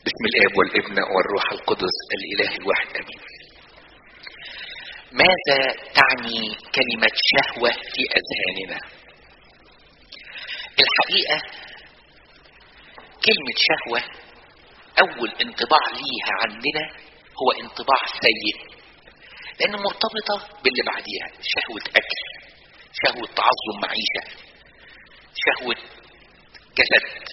باسم الاب والابن والروح القدس الاله الواحد امين. ماذا تعني كلمة شهوة في اذهاننا؟ الحقيقة كلمة شهوة اول انطباع ليها عندنا هو انطباع سيء، لان مرتبطة باللي بعديها: شهوة اكل، شهوة تعظم معيشة، شهوة جسد.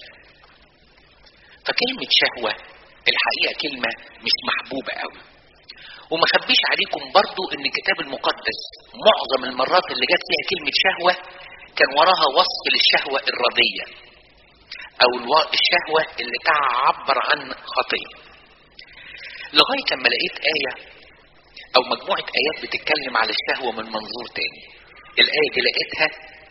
فكلمة شهوة الحقيقة كلمة مش محبوبة قوي. وما خبيش عليكم برضو ان الكتاب المقدس معظم المرات اللي جت فيها كلمة شهوة كان وراها وصف للشهوة الرضية او الشهوة اللي تعبر عن خطية، لغاية لما لقيت آية او مجموعة آيات بتتكلم على الشهوة من منظور تاني. الآية دي لقيتها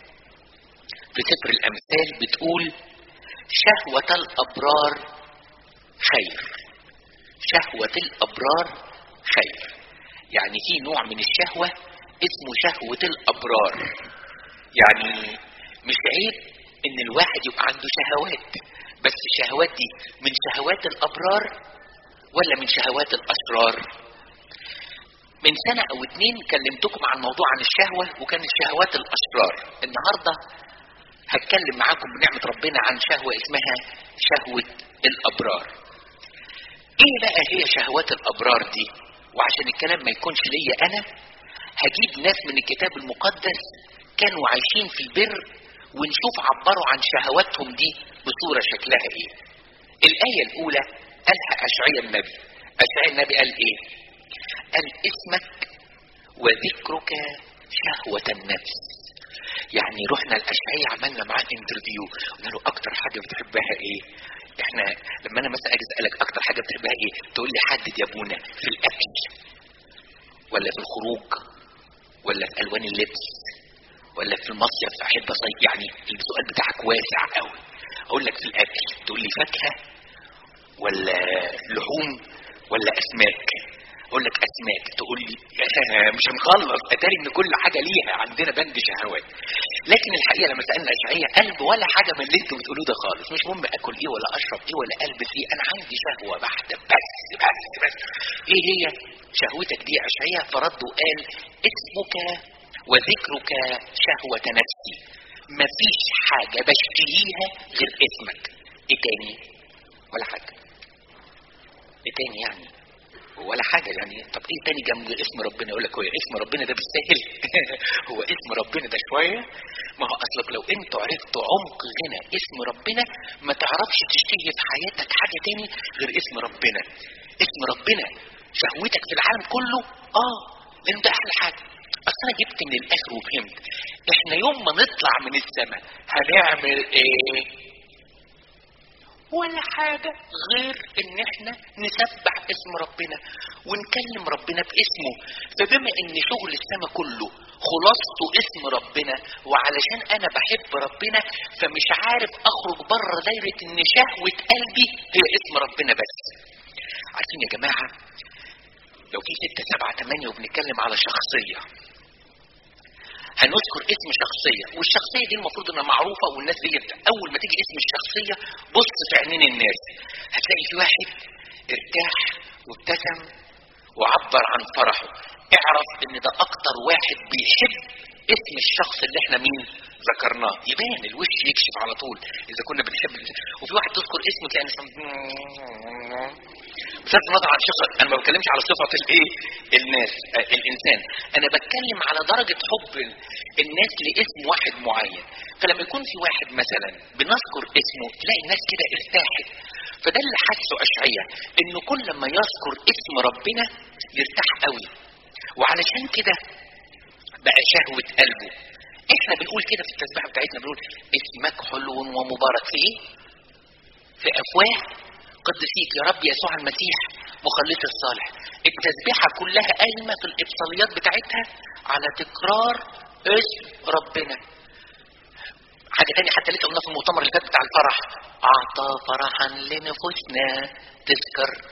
في سفر الأمثال بتقول: شهوة الأبرار خير، شهوة الأبرار خير. يعني في نوع من الشهوة اسمه شهوة الأبرار. يعني مش عيب ان الواحد يبقى عنده شهوات، بس الشهوات دي من شهوات الأبرار ولا من شهوات الأشرار؟ من سنة او 2 كلمتكم عن موضوع عن الشهوة وكان الشهوات الأشرار. النهاردة هتكلم معاكم بنعمة ربنا عن شهوة اسمها شهوة الأبرار. ايه بقى هي شهوات الأبرار دي؟ وعشان الكلام ما يكونش ليا انا، هجيب ناس من الكتاب المقدس كانوا عايشين في البر ونشوف عبروا عن شهواتهم دي بصورة شكلها ايه. الآية الأولى قالها أشعياء النبي. أشعياء النبي قال ايه؟ قال: اسمك وذكرك شهوة النفس. يعني رحنا الأشعياء عملنا معاه انترفيو، قلنا له اكتر حاجة بتحبها ايه؟ احنا لما انا مثلا اجي اسالك اكتر حاجة بتحبها ايه، تقول لي حدد يا ابونا، في الاكل ولا في الخروج ولا في الوان اللبس ولا في المصيف احب اصيف؟ يعني السؤال بتاعك واسع قوي. اقول لك في الاكل تقول لي فاكهة ولا لحوم ولا اسماك؟ اقول لك اسماك تقول لي مش هنخلص، اتاري ان كل حاجه ليها عندنا بند شهوات. لكن الحقيقه لما سالنا اشعياء قلب ولا حاجه من اللي انتوا بتقولوه ده خالص، مش مهم اكل ايه ولا اشرب ايه ولا البس ايه، انا عندي شهوه واحده بس بس بس. ايه هي شهوتك دي يا اشعياء؟ فرد وقال: اسمك وذكرك شهوه نفسي. مفيش حاجه بشتهيها غير اسمك. ايه تاني؟ ولا حاجه. ايه تاني يعني؟ ولا حاجة يعني. طب ايه تاني جنب اسم ربنا؟ يقول لك هو اسم ربنا ده بالسهل؟ هو اسم ربنا ده شوية؟ ما هو اصلك لو انتوا عرفتوا عمق غنى اسم ربنا ما تعرفش تشتهي في حياتك حاجة تاني غير اسم ربنا. اسم ربنا شهوتك في العالم كله، لان ده احلى حاجة. اصل انا جبت من الاخر وفهمت احنا يوم ما نطلع من السماء هنعمل ايه؟ ولا حاجة غير ان احنا نسبح اسم ربنا ونكلم ربنا باسمه. فبما ان شغل السماء كله خلاصته اسم ربنا، وعلشان انا بحب ربنا فمش عارف اخرج بره دايرة ان شهوة قلبي هي اسم ربنا بس. عارفين يا جماعة، لو في 6 7 8 وبنتكلم على شخصية، هنذكر اسم شخصية، والشخصية دي المفروض انها معروفة والناس دي اول ما تيجي اسم الشخصية بص في عينين الناس هتلاقي في واحد ارتاح وابتسم وعبر عن فرحه. اعرف ان ده اكتر واحد بيحب اسم الشخص اللي احنا مين ذكرناه. يبان الوش يكشف على طول اذا كنا بنحب وفي واحد تذكر اسمه تلاقي بصرف النظر عن شخص. انا ما بتكلمش على صفة الايه الناس الانسان، انا بتكلم على درجة حب الناس لاسم واحد معين. فلما يكون في واحد مثلا بنذكر اسمه تلاقي الناس كده ارتاحت. فده اللي حسه اشعياء، انه كل ما يذكر اسم ربنا يرتاح قوي، وعلشان كده بقى شهوة قلبه. احنا بنقول كده في التسبيحة بتاعتنا، بنقول اسمك حلو ومبارك في ايه؟ في افواه قدسيك يا رب يسوع المسيح مخلص الصالح. التسبيحة كلها قايمة في الإبصاليات بتاعتها على تكرار اسم ربنا. حاجة تانية حتى لسه قلنا في المؤتمر اللي فات بتاع الفرح: أعطى فرحا لنفوسنا تذكر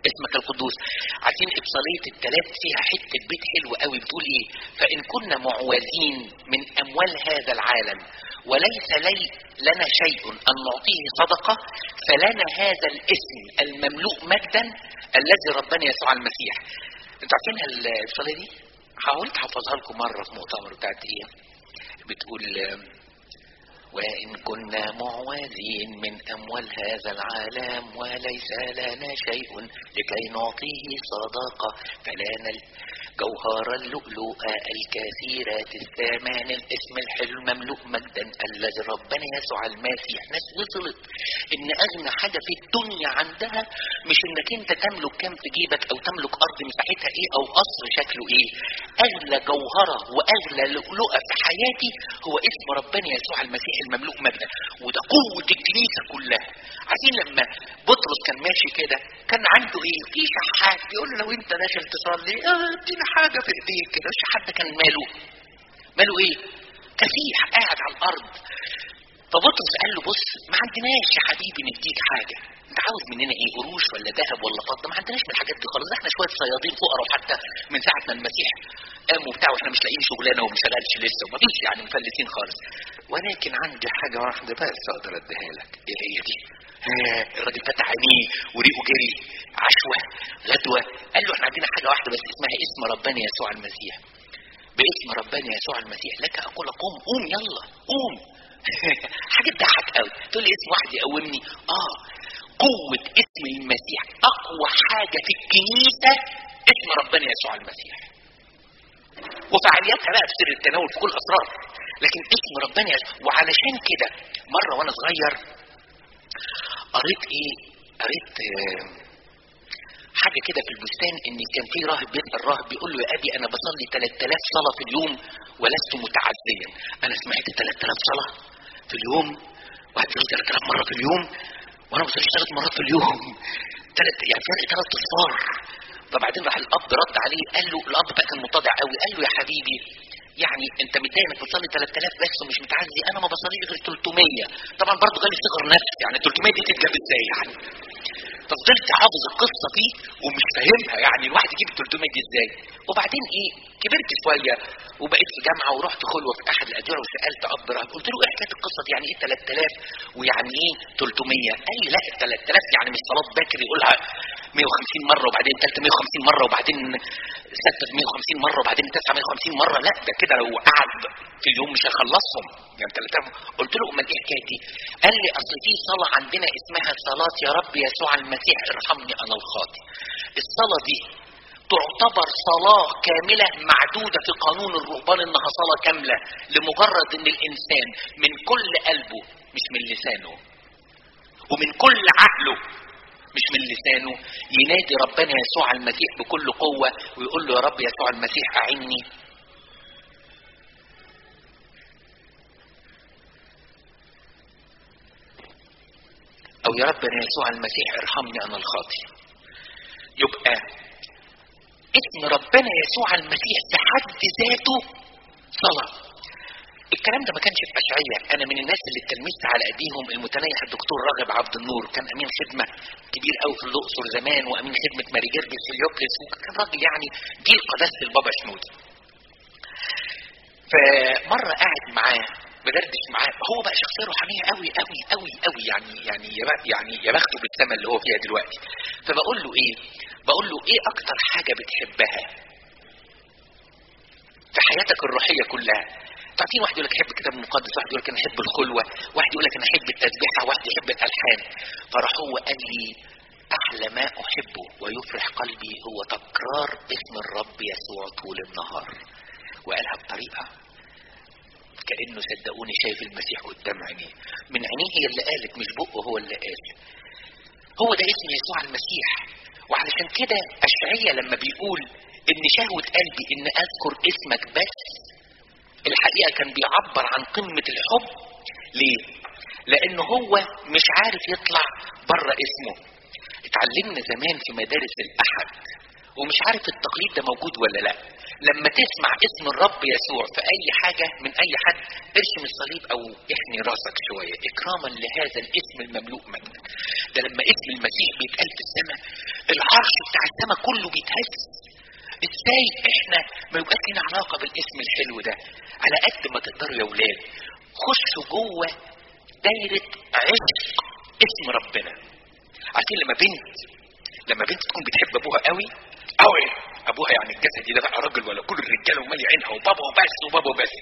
اسمك القدوس. عارفين ابصالية الثلاث فيها حتة بيت حلو قوي بتقول ايه؟ فان كنا معوزين من اموال هذا العالم وليس لنا شيء ان نعطيه صدقة، فلنا هذا الاسم المملوء مجدا الذي ربنا يسوع المسيح. انتوا عارفين الابصالية دي؟ حاولت احفظها لكم مرة في مؤتمر بتاعت ايه، بتقول وإن كنا معوزين من أموال هذا العالم وليس لنا شيء لكي نعطيه صدقة، فلنا جوهر اللؤلؤ الكثيرة الثمان الاسم الحلو المملوء مجدا الذي ربنا يسوع المسيح. ناس وصلت ان اغنى حاجة في الدنيا عندها مش انك انت تملك كام في جيبك او تملك ارض مساحتها ايه او قصر شكله ايه. اغلى جوهرة واغلى لؤلؤة في حياتي هو اسم ربنا يسوع المسيح المملوء مجدا، وده قوة الكنيسة كلها. عارفين لما بطرس كان ماشي كده كان عنده ايه؟ في شحات بيقول له لو انت داخل تصلي ادينا حاجة في ايديك كده. الشحات ده كان ماله ايه؟ كفيح قاعد على الارض. فبطرس قال له بص ما عندناش يا حبيبي نديك حاجة، انت عاوز مننا ايه؟ قروش ولا ذهب ولا فضة؟ ما عندناش من الحاجات دي خالص، احنا شوية صيادين فقراء، وحتى من ساعة ما المسيح قام وبتاع واحنا مش لاقيين شغلانة ومش شغالش لسه ومفيش يعني مفلسين خالص، ولكن عندي حاجة واحدة بس اقدر اديها لك. ايه هي دي؟ الراجل فتح عينيه وريقه جري عشوة غدوة. قال له احنا عندنا حاجة واحدة بس اسمها اسم ربنا يسوع المسيح. باسم ربنا يسوع المسيح لك اقول قوم يلا قوم. حاجة تضحك قوي. تقول لي اسم واحد يقومني؟ قوة اسم المسيح اقوى حاجة في الكنيسة اسم ربنا يسوع المسيح، وفعالياتها بقى في سر التناول في كل اسرار، لكن اسم ربنا يسوع. وعلشان كده مرة وانا صغير قريت حاجة كده في البستان ان كان في راهب بيسأل راهب بيقول له يا ابي انا بصلي 3000 صلاة في اليوم ولست متعزيا. انا سمعت 3000 صلاة في اليوم، واحد بيقول 3000 مرة في اليوم وانا بصلي 3 مرات في اليوم، يعني فرق 3 اصفار. فبعدين راح الاب رد عليه قال له، الاب بقى كان متضع قوي، قال له يا حبيبي يعني انت متضايق انك بتصلي 3000 بس ومش متعزي؟ انا ما بصليش غير 300. طبعا برضه غالي صغر نفسي، يعني 300 دي تتجاب ازاي يعني؟ ففضلت حافظ القصة دي ومش فاهمها، يعني الواحد يجيب 300 دي ازاي؟ وبعدين كبرت شوية وبقيت في جامعة ورحت خلوة في احد الاديرة وسألت اب راهب قلت له ايه حكاية القصة دي؟ يعني ايه 3000 ويعني ايه 300؟ قال لي لا 3000 يعني مش صلاة باكر يقولها 150 مرة وبعدين ثالثة 150 مرة وبعدين ستة 150 مرة وبعدين 9 150 مرة. لا ده كده لو قعد في اليوم مش هيخلصهم يعني 3000. قلت له امال ايه الحكاية دي؟ قال لي اصل في صلاة عندنا اسمها صلاة يا رب يسوع المسيح ارحمني انا الخاطئ. الصلاة دي تعتبر صلاة كاملة معدودة في قانون الرهبان انها صلاة كاملة، لمجرد ان الانسان من كل قلبه مش من لسانه ومن كل عقله مش من لسانه ينادي ربنا يسوع المسيح بكل قوة ويقول له يا رب يسوع المسيح اعني، او يا ربنا يسوع المسيح ارحمني انا الخاطئ. يبقى اسم ربنا يسوع المسيح في حد ذاته صلاة. الكلام ده ما كانش في اشعياء. انا من الناس اللي اتلمست على ايديهم المتنيح الدكتور راغب عبد النور، كان امين خدمة كبير قوي في الاقصر زمان وامين خدمة ماري جرجس في اليوبلس، وكان راجل يعني جيل قداسة البابا شنودة. فمرة قاعد معاه بدردش معاه، هو بقى شخصية روحانية قوي قوي قوي قوي، يعني يا بخته بالسما اللي هو فيها دلوقتي. فبقول له ايه اكتر حاجة بتحبها في حياتك الروحية كلها؟ تعرفين واحد يقول لك احب الكتاب المقدس، واحد يقول لك انا احب الخلوة، واحد يقول لك انا احب التسبيحة، واحد يحب الالحان. فراح هو قال لي احلى ما احبه ويفرح قلبي هو تكرار اسم الرب يسوع طول النهار. وقالها بطريقة كأنه صدقوني شايف المسيح قدام عينيه، من عينيه هي اللي قالت مش بقه هو اللي قال. هو ده اسم يسوع المسيح. وعلشان كده اشعياء لما بيقول ان شهوة قلبي ان اذكر اسمك بس، الحقيقة كان بيعبر عن قمة الحب. ليه؟ لان هو مش عارف يطلع بره اسمه. اتعلمنا زمان في مدارس الاحد ومش عارف التقليد ده موجود ولا لا، لما تسمع اسم الرب يسوع في اي حاجة من اي حد ارسم الصليب او احني راسك شوية اكراما لهذا الاسم المملوء مجدا. ده لما اسم المسيح بيتقال في السماء العرش بتاع السماء كله بيتهز. ازاي احنا ما يبقاش لنا علاقة بالاسم الحلو ده؟ على قد ما تقدروا يا ولاد خشوا جوه دايرة عشق اسم ربنا. عارفين لما بنت تكون بتحب ابوها قوي قوي، ابوها يعني الجسدي ده بقى راجل ولا كل الرجاله ومالي عينها وبابا وبس وبابا وبس،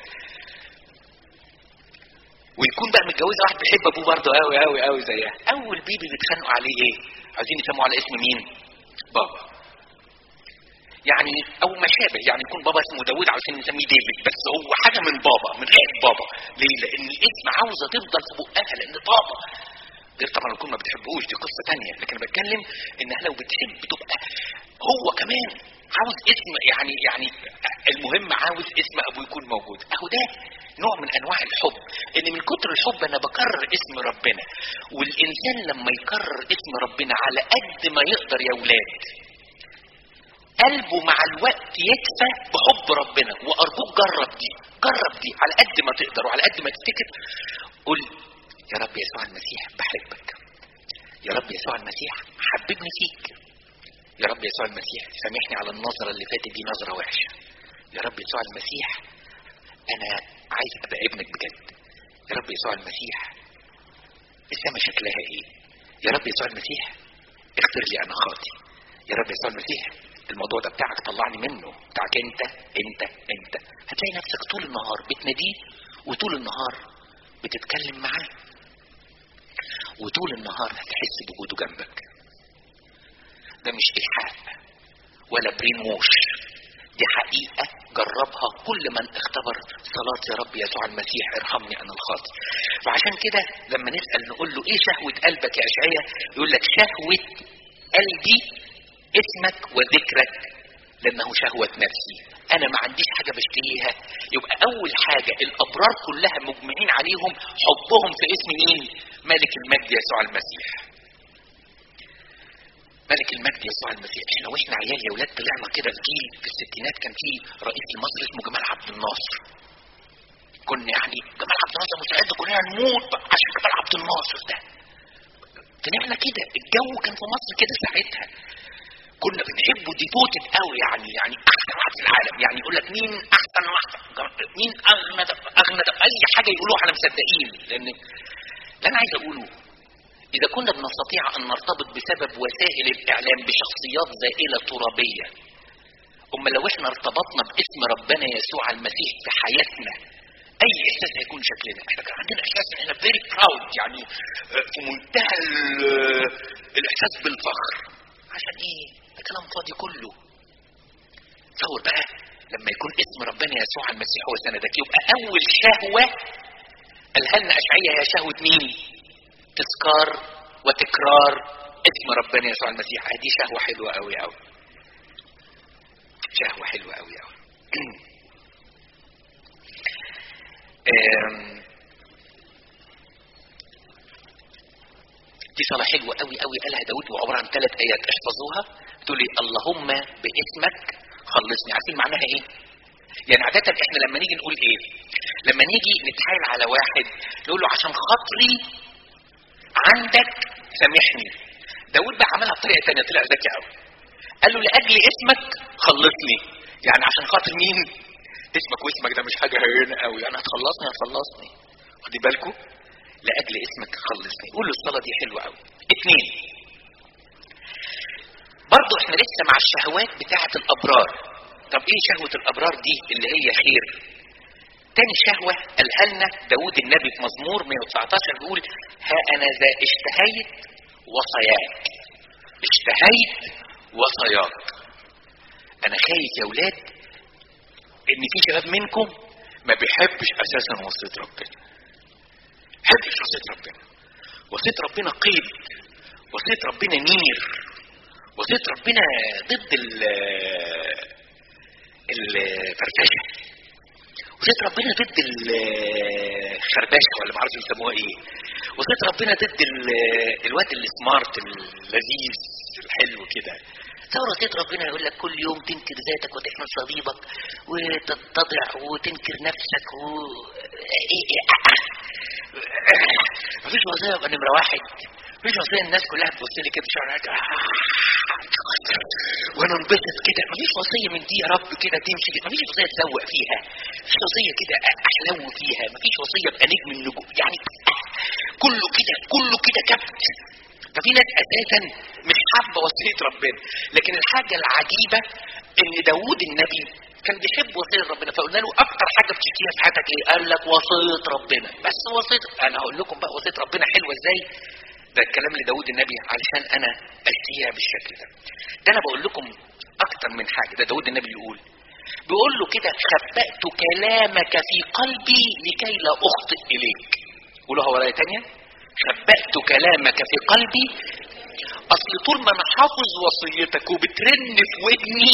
ويكون بقى متجوزه واحد بيحب ابوه برضه قوي قوي قوي زيها، اول بيبي بيتخانقوا عليه ايه؟ عايزين يسموه على اسم مين؟ بابا. يعني او ما شابه، يعني يكون بابا اسمه داوود عاوزين نسميه ديفيد، بس هو حاجه من بابا من غير بابا. ليه؟ لان الاسم عاوزه تفضل في بقها لان بابا. غير طبعا لو ما بتحبوش دي قصه ثانيه، لكن انا بتكلم انها لو بتحب تبقى هو كمان عاوز اسم، يعني المهم عاوز اسم ابوه يكون موجود. اهو ده نوع من انواع الحب، ان من كتر الحب انا بكرر اسم ربنا. والانسان لما يكرر اسم ربنا على قد ما يقدر يا ولاد قلبه مع الوقت يكفى بحب ربنا. وارجوك جرب دي على قد ما تقدر وعلى قد ما تفتكر. قول يا رب يسوع المسيح بحبك، يا رب يسوع المسيح حببني فيك، يا رب يسوع المسيح سامحني على النظرة اللي فاتت دي نظرة وحشة، يا رب يسوع المسيح انا عايز ابقى ابنك بجد، يا رب يسوع المسيح السما شكلها ايه، يا رب يسوع المسيح اغفر لي انا خاطي، يا رب يسوع المسيح الموضوع ده بتاعك طلعني منه، بتاعك انت. هتلاقي نفسك طول النهار بتناديه وطول النهار بتتكلم معاه وطول النهار هتحس بوجوده جنبك. ده مش إيحاء ولا بريموش، دي حقيقة جربها كل من اختبر صلاة يا رب يسوع المسيح ارحمني أنا الخاطئ. وعشان كده لما نسأل نقول له إيه شهوة قلبك يا أشعياء؟ يقول لك شهوة قلبي اسمك وذكرك لأنه شهوة نفسي. أنا ما عنديش حاجة بشتريها. يبقى أول حاجة الأبرار كلها مجمعين عليهم حبهم في اسم مين؟ ملك المجد يسوع المسيح. ملك المجد يسوع المسيح. احنا واحنا عيال يا ولاد طلعنا كده في جيل في الستينات كان في رئيس لمصر اسمه جمال عبد الناصر. كنا يعني جمال عبد الناصر مستعد كلنا نموت عشان جمال عبد الناصر ده. طلعنا كده الجو كان في مصر كده ساعتها. كنا بنحبه ديفوتد قوي، يعني احسن واحد في العالم. يعني يقول لك مين احسن واحد، مين اغنى اي حاجه يقولوها احنا مصدقين. لان اللي انا عايز اقوله إذا كنا بنستطيع أن نرتبط بسبب وسائل الإعلام بشخصيات زائلة ترابية، لو إحنا ارتبطنا باسم ربنا يسوع المسيح في حياتنا أي إحساس هيكون شكلنا. إحنا كان عندنا إحساس إن إحنا very proud، يعني في منتهى الإحساس بالفخر. عشان إيه؟ ده كلام فاضي كله. تصور بقى لما يكون اسم ربنا يسوع المسيح هو سندك، يبقى أول شهوة قالها لنا أشعياء هي شهوة مين؟ تذكار وتكرار اسم ربنا يسوع المسيح. هذه شهوة حلوة قوي قوي، شهوة حلوة قوي قوي. دي صلاة حلوة قوي قوي قالها داود وعبارة عن 3 آيات احفظوها. تقولي اللهم باسمك خلصني. عارفين معناها ايه؟ يعني عادة احنا لما نيجي نقول ايه؟ لما نيجي نتحايل على واحد نقول له عشان خاطري عندك سامحني. داود بقى عملها بطريقه ثانيه، طلع ذكي قوي. قال له لاجل اسمك خلصني. يعني عشان خاطر مين؟ اسمك، واسمك ده مش حاجه هينه قوي، يعني هتخلصني. خدي بالكم، لاجل اسمك خلصني. قولوا الصلاه دي حلوه قوي. 2 برضو احنا لسه مع الشهوات بتاعه الابرار. طب ايه شهوه الابرار دي اللي هي خير؟ تاني شهوة قالها لنا داود النبي في مزمور 119 بيقول ها أنا ذا اشتهيت وصاياك. أنا خايف يا ولاد إن في شباب منكم ما بيحبش أساسا وصية ربنا. حبش وصية ربنا. وصية ربنا قيد، وصية ربنا نير، وصية ربنا ضد الفرفشة، وصية ربنا ضد الخربشة ولا معرفش يسموها ايه، وصية ربنا ضد الواد السمارت اللذيذ الحلو كده. وصية ربنا يقول لك كل يوم تنكر ذاتك وتحمل صليبك وتتضع وتنكر نفسك مفيش وصية يبقى نمرة 1 مفيش وصيه الناس كلها تبص لي كده شعرك وانا انبسط كده. مفيش وصيه من دي يا رب كده تمشي كده. مفيش وصيه تسوق فيها، مفيش وصيه كده احلو فيها، مفيش وصيه ابقى نجم النجوم يعني. كله كده كبت. ففي ناس اساسا مش حابه وصيه ربنا. لكن الحاجه العجيبه ان داوود النبي كان بيحب وصيه ربنا، فقلنا له اكتر حاجه بتشتهيها في حياتك ايه؟ قال لك وصيه ربنا. بس وصيه، انا هقول لكم بقى وصيه ربنا حلوه ازاي. ده الكلام لداود النبي علشان انا اشتهيها بالشكل ده. ده انا بقول لكم اكتر من حاجه. ده داود النبي بيقول له كده: خبأت كلامك في قلبي لكي لا اخطئ اليك. قولوها ورايا تانية: خبأت كلامك في قلبي. اصل طول ما انا حافظ وصيتك وبترن في ودني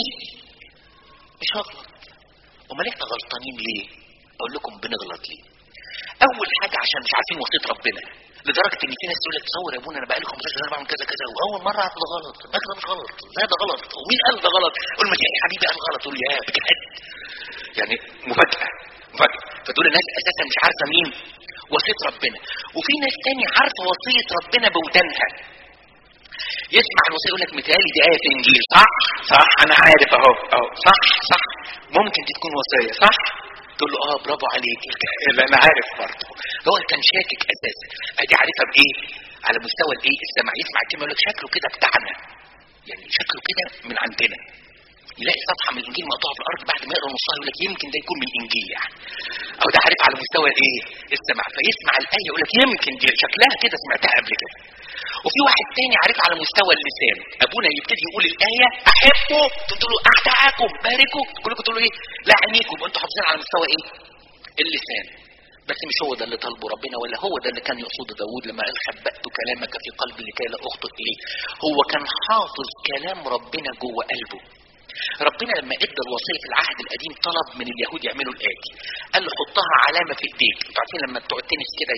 مش هغلط. امال احنا غلطانين ليه؟ اقول لكم بنغلط ليه. اول حاجه عشان مش عارفين وصيه ربنا، لدرجه ان في ناس تقول لك: تصور يا ابونا انا بقالي 15 سنه بعمل كذا كذا واول مره اعرف ده غلط. ده مش غلط، ده غلط. ومين قال ده غلط؟ قول المسيح يا حبيبي قال غلط. قول يا بجد يعني مفاجاه. فتقول الناس اساسا مش عارفه مين وصيه ربنا. وفي ناس تاني عارفه وصيه ربنا بودانها، يسمع الوصيه يقول لك: متهيألي دي ايه في انجيل. صح انا عارف اهو صح ممكن دي تكون وصيه صح. تقول له: برافو عليك. لا انا عارف برضه. هو كان شاكك اساسا. ادي عارفها بايه؟ على مستوى الايه؟ السمع. يسمع الكلمه يقول لك: شكله كده بتاعنا، يعني شكله كده من عندنا. يلاقي صفحه من الانجيل مقطوعه في الارض، بعد ما يقرا نصها يقول لك: يمكن ده يكون من الانجيل يعني. او ده عارف على مستوى الايه؟ السمع. فيسمع الايه يقول لك: يمكن دي شكلها كده سمعتها قبل كده. وفي واحد تاني عارف على مستوى اللسان. ابونا يبتدي يقول الايه: احبه، تقول له: اعتقكم باركوا، كلكم تقولوا ايه؟ لا عينيكم. انتوا حافظين على مستوى ايه؟ اللسان. بس مش هو ده اللي طلبه ربنا، ولا هو ده اللي كان يقصده داود لما قال: خبأت كلامك في قلبي لكي لا اخطئ اليه. هو كان حافظ كلام ربنا جوه قلبه. ربنا لما ادى الوصيه في العهد القديم طلب من اليهود يعملوا الاتي: قال له: حطها علامه في ايديك. انتوا عارفين لما بتوع التنس كده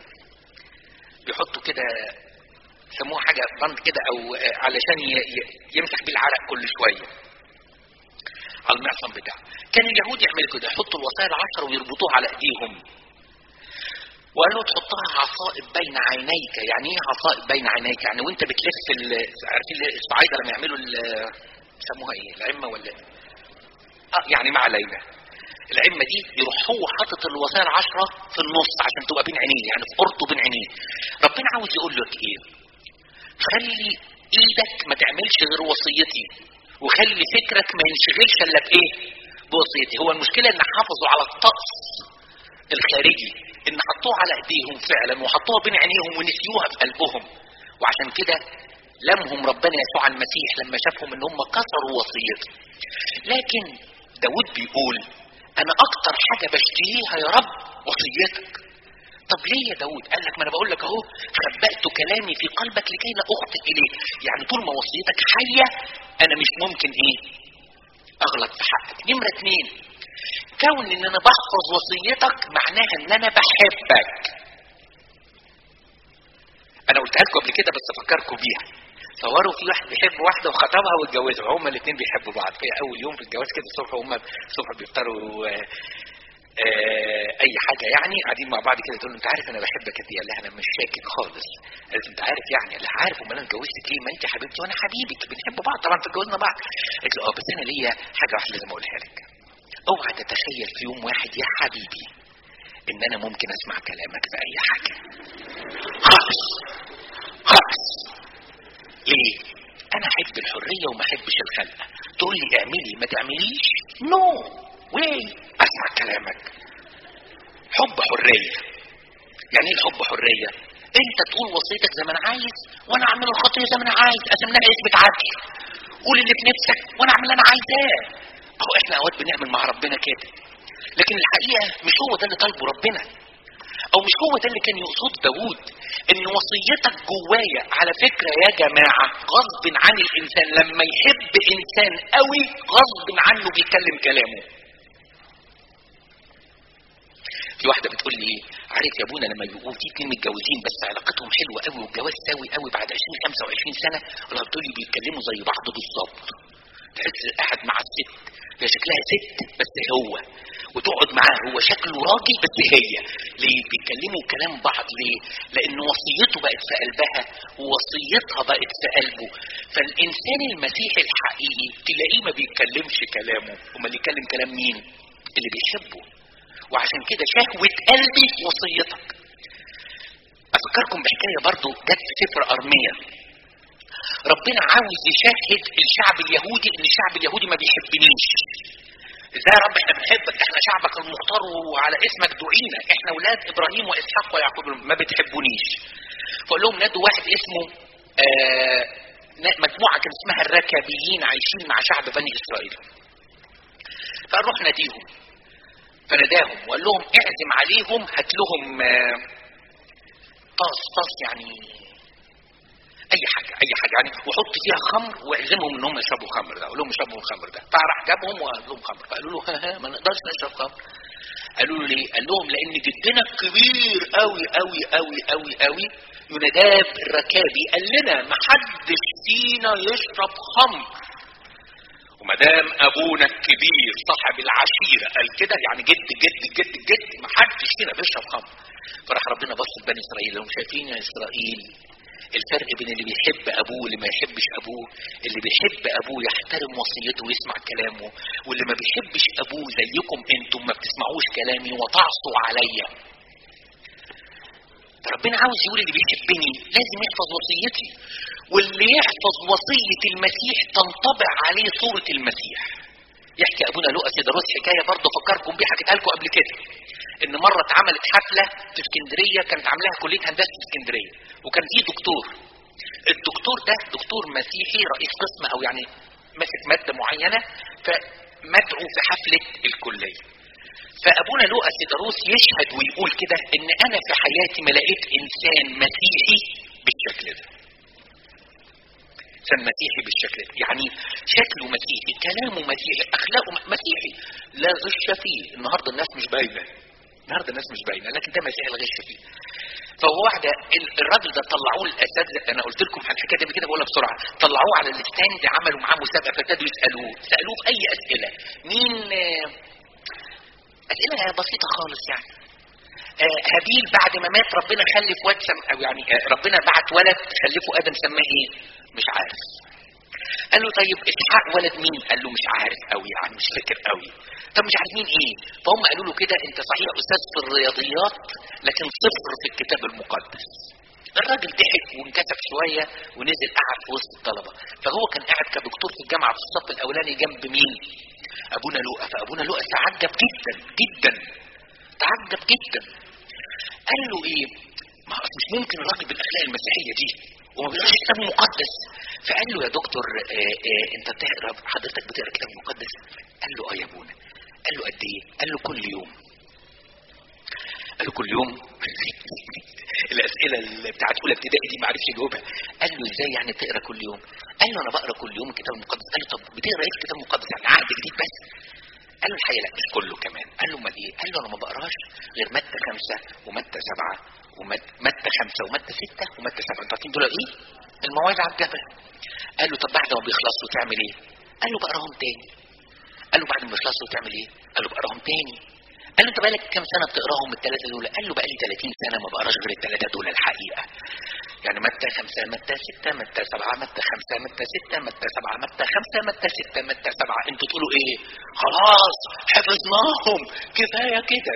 بيحطوا كده يسموها حاجه بند كده، او علشان يمسح بيه العرق كل شويه على المعصم بتاعه. كان اليهود يعملوا كده، يحطوا الوصايا العشره ويربطوها على ايديهم. وقال له: تحطها عصائب بين عينيك. يعني ايه عصائب بين عينيك؟ يعني وانت بتلف عارفين الصعايده لما يعملوا يسموها ايه؟ العمه ولا يعني ما علينا. العمه دي يروح هو حاطط الوصايا العشره في النص عشان تبقى بين عينيه، يعني في قرطه بين عينيه. ربنا عاوز يقول لك ايه؟ خلي ايدك ما تعملش غير وصيتي، وخلي فكرك ما ينشغلش الا بايه؟ بوصيتي. هو المشكله ان حافظوا على الطقس الخارجي، ان حطوها على ايديهم فعلا وحطوها بين عينيهم ونسيوها في قلبهم. وعشان كده لمهم ربنا يسوع المسيح لما شافهم ان هم كسروا وصيته. لكن داود بيقول: انا اكتر حاجه بشتهيها يا رب وصيتك. طب ليه يا داود؟ قال لك: ما انا بقول لك اهو: خبأت كلامي في قلبك لكي لا اخطئ اليه. يعني طول ما وصيتك حيه انا مش ممكن اغلط في حقك. نمره 2: كون ان انا بحفظ وصيتك معناها ان انا بحبك. انا قلتها لكم قبل كده بس افكركم بيها. تصوروا في واحد بيحب واحده وخطبها واتجوزها، هما الاثنين بيحبوا بعض في اول يوم في الجواز كده الصبح، وهم الصبح بيفطروا اي حاجه يعني، قاعدين مع بعض كده. تقول له: انت عارف انا بحبك قد ايه؟ قال لها: انا مش شاكك خالص. قالت: انت عارف يعني؟ قال لها: عارف. امال انا اتجوزتك ليه؟ ما انت حبيبتي وانا حبيبك، بنحب بعض طبعا اتجوزنا بعض. قالت له: بس انا ليا حاجه واحده لازم اقولها لك. اوعى تتخيل في يوم واحد يا حبيبي ان انا ممكن اسمع كلامك في اي حاجه خالص. ليه؟ انا احب الحريه وما احبش الخلقه. تقول لي اعملي ما تعمليش، نو واي اسمع كلامك. حب حريه. يعني ايه الحب حريه؟ انت تقول وصيتك زي ما انا عايز، وانا اعمل الخطيه زي ما انا عايز، اسميها اثبت عدل. قول اللي في نفسك وانا اعمل اللي انا عايزاه. اهو احنا اوقات بنعمل مع ربنا كده، لكن الحقيقه مش هو ده اللي طالبه ربنا، او مش هو ده اللي كان يقصد داود. ان وصيتك جوايا. على فكره يا جماعه، غصب عن الانسان لما يحب انسان قوي غصب عنه بيتكلم كلامه. في واحده بتقول لي: عارف يا ابونا لما يبقوا في اتنين متجوزين بس علاقتهم حلوه قوي والجواز ساوي قوي بعد 20-25 سنه، ولا بتقول لي بيتكلموا زي بعض بالظبط. تحس قاعد مع الست هي شكلها ست بس هو، وتقعد معاه، هو شكله راجل بس هي ليه بيتكلموا كلام بعض؟ ليه؟ لان وصيته بقت في قلبها ووصيتها بقت في قلبه. فالانسان المسيحي الحقيقي تلاقيه ما بيتكلمش كلامه، امال يتكلم كلام مين؟ اللي بيحبه. وعشان كده شهوة قلبي وصيتك. افكركم بحكاية برضو جت في سفر ارميا. ربنا عاوز يشهد الشعب اليهودي ان الشعب اليهودي ما بيحبنيش. ازاي يا رب احنا بنحبك، احنا شعبك المختار وعلى اسمك دعينا، احنا اولاد ابراهيم واسحاق ويعقوب، ما بتحبونيش. فقال لهم نادوا واحد اسمه مجموعه كان اسمها الركابيين عايشين مع شعب بني اسرائيل. فقال روح ناديهم. فناداهم وقال لهم اعزم عليهم، هات لهم طاس يعني اي حاجه يعني، وحط فيها خمر واعزمهم ان هم يشربوا خمر ده، قول لهم اشربوا الخمر ده. فراح جابهم وقال لهم خمر. فقالوا له ها ما نقدرش نشرب خمر. قالوا له ليه؟ قال لهم لان جدنا الكبير قوي قوي قوي قوي قوي يوناداب الركابي قال لنا ما حدش فينا يشرب خمر، وما دام ابونا الكبير صاحب العشيره قال كده يعني جد جد جد جد ما حدش فينا بيشرب خمر. فراح ربنا بص لبني اسرائيل لهم شايفين يا اسرائيل الفرق بين اللي بيحب ابوه واللي ما يحبش ابوه؟ اللي بيحب ابوه يحترم وصيته ويسمع كلامه، واللي ما بيحبش ابوه زيكم انتم ما بتسمعوش كلامي وتعصوا عليا. ربنا عاوز يقول اللي بيحبني لازم يحفظ وصيتي، واللي يحفظ وصية المسيح تنطبع عليه صورة المسيح. يحكي ابونا لوقا سيدروس حكاية برضه فكركم بيها، حكيتها لكم قبل كده، ان مرة اتعملت حفلة في اسكندرية كانت عاملاها كلية هندسة في اسكندرية، وكان فيه دكتور. الدكتور ده دكتور مسيحي رئيس قسم او يعني ماسك مادة معينة، فمدعو في حفلة الكلية. فابونا لوقا سيدروس يشهد ويقول كده ان انا في حياتي ما لقيت انسان مسيحي بالشكل ده. انسان مسيحي بالشكل ده يعني شكله مسيحي، كلامه مسيحي، اخلاقه مسيحي، لا غش فيه. النهارده الناس مش باينه، لكن ده مسيحي الغش فيه. فهو واحده الراجل ده طلعوه الاساتذه، انا قلت لكم عن الحكايه دي كده بقولها بسرعه، طلعوه على الستاند عملوا معاه مسابقه فابتدوا سالوه في اي اسئله. مين اسئله بسيطه خالص يعني. هابيل بعد ما مات ربنا خلف واد او يعني ربنا بعت ولد خلفه ادم سماه ايه؟ مش عارف. قال له طيب اسحاق ولد مين؟ قال له مش عارف قوي يعني مش فاكر قوي. طب مش عارفين ايه؟ فهم قالوا له كده انت صحيح استاذ في الرياضيات لكن صفر في الكتاب المقدس. الراجل ضحك وانكسف شويه ونزل قعد في وسط الطلبه. فهو كان قاعد كدكتور في الجامعه في الصف الاولاني جنب مين؟ ابونا لوقا. فابونا لوقا تعجب جدا جدا، تعجب جدا. قال له ايه؟ ما مش ممكن الراجل بالاخلاق المسيحيه دي وما بيقراش الكتاب المقدس. فقال له يا دكتور انت بتقرا، حضرتك بتقرا الكتاب المقدس؟ قال له يا ابونا. قال له قد ايه؟ قال له كل يوم. قال له كل يوم؟ الاسئله اللي بتاعت اولى ابتدائي دي ما عرفش يجاوبها. قال له ازاي يعني بتقرا كل يوم؟ قال له انا بقرا كل يوم الكتاب المقدس. قال له طب بتقرا ايه في الكتاب المقدس؟ يعني عهد جديد بس؟ قال له الحقيقه لا مش كله كمان. قال له امال ايه؟ قال له انا ما بقراش غير متى 5 ومتى 7 ومتى 5 ومتى 6 ومتى 7. انتوا عارفين دول ايه؟ المواعظ على الجبل. قال له طب بعد ما بيخلصوا تعمل ايه؟ قال له بقراهم تاني. قال له بعد ما بيخلصوا تعمل ايه؟ قال له بقراهم تاني. قال له انت بقالك كام سنه بتقراهم الثلاثه دول؟ قال له بقالي 30 سنه ما بقراش غير الثلاثه دول الحقيقه. يعني متى 5 متى 6 متى 7 متى 5 متى 6 متى 7 متى 5 متى 6 متى 7. انتوا تقولوا ايه؟ خلاص حفظناهم كفايه كده.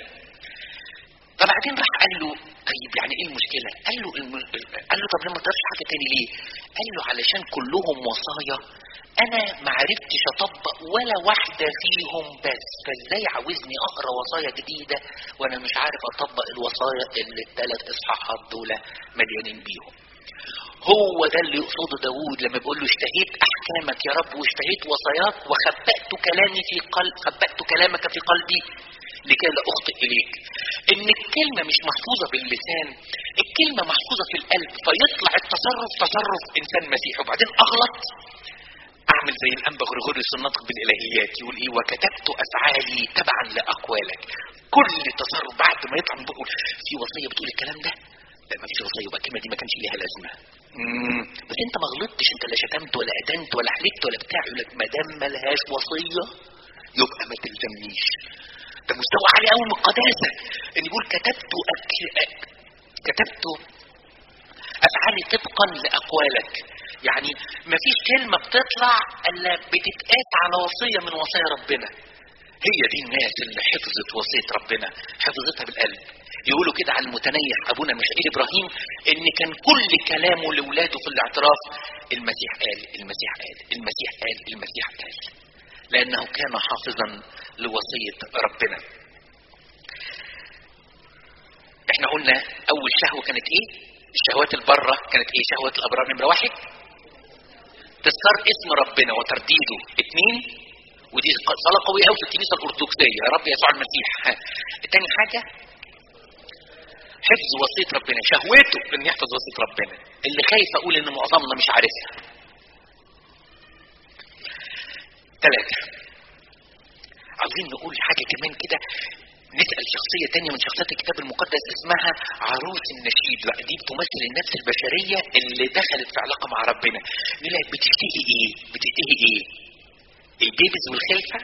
فبعدين راح قال له طيب يعني ايه المشكله؟ قال له طب لما تقراش حاجه تاني ليه؟ قال له علشان كلهم وصايا انا ما عرفتش اطبق ولا واحده فيهم بس، فازاي عاوزني اقرا وصايا جديده وانا مش عارف اطبق الوصايا اللي الثلاث اصحاحات دول مليانين بيهم. هو ده اللي يقصده داوود لما بيقول له اشتهيت احكامك يا رب واشتهيت وصاياك وخبأت كلامك في قلبي لكي لا اخطئ اليك. ان الكلمه مش محفوظه باللسان، الكلمه محفوظه في القلب، فيطلع التصرف تصرف انسان مسيحي. وبعدين اغلط اعمل زي الانبا غريغوريوس الناطق بالالهيات يقول ايه؟ وكتبت افعالي تبعا لاقوالك. كل تصرف بعد ما يطلع من بقول في وصيه بتقول الكلام ده، لا ما فيش وصيه، يبقى الكلمه دي ما كانش ليها لازمه. بس انت ما غلطتش، انت لا شتمت ولا ادنت ولا حلفت ولا بتاع. يقول لك ما دام ما لهاش وصيه يبقى ما تلزمنيش. ده مستوى عالي قوي من القداسه، ان يقول كتبت افعالي طبقا لاقوالك. يعني مفيش كلمه بتطلع الا بتتقاس على وصيه من وصايا ربنا. هي دي الناس اللي حفظت وصيه ربنا، حفظتها بالقلب. يقولوا كده عن المتنيح ابونا ميخائيل ابراهيم ان كان كل كلامه لاولاده في الاعتراف المسيح قال المسيح قال المسيح قال المسيح قال، لانه كان حافظا لوصيه ربنا. احنا قلنا اول شهوه كانت ايه؟ الشهوات البره كانت ايه؟ شهوه الابرار نمره 1 تذكار اسم ربنا وترديده. 2 ودي صلاة قوية قوي في الكنيسة الأرثوذكسية، يا رب يسوع المسيح. تاني حاجة حفظ وصية ربنا، شهوته إن يحفظ وصية ربنا، اللي خايف أقول إن معظمنا مش عارفها. 3 عاوزين نقول حاجة كمان كده، نسأل شخصية تانية من شخصيات الكتاب المقدس اسمها عروس النشيد. بقى دي بتمثل النفس البشرية اللي دخلت في علاقة مع ربنا. نقول بتشتهي ايه؟ بتشتهي ايه؟ البيبز والخلفة؟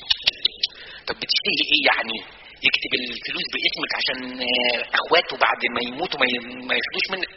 طب بتشتهي ايه يعني؟ يكتب الفلوس باسمك عشان اخواته بعد ما يموتوا ما ياخدوش منك؟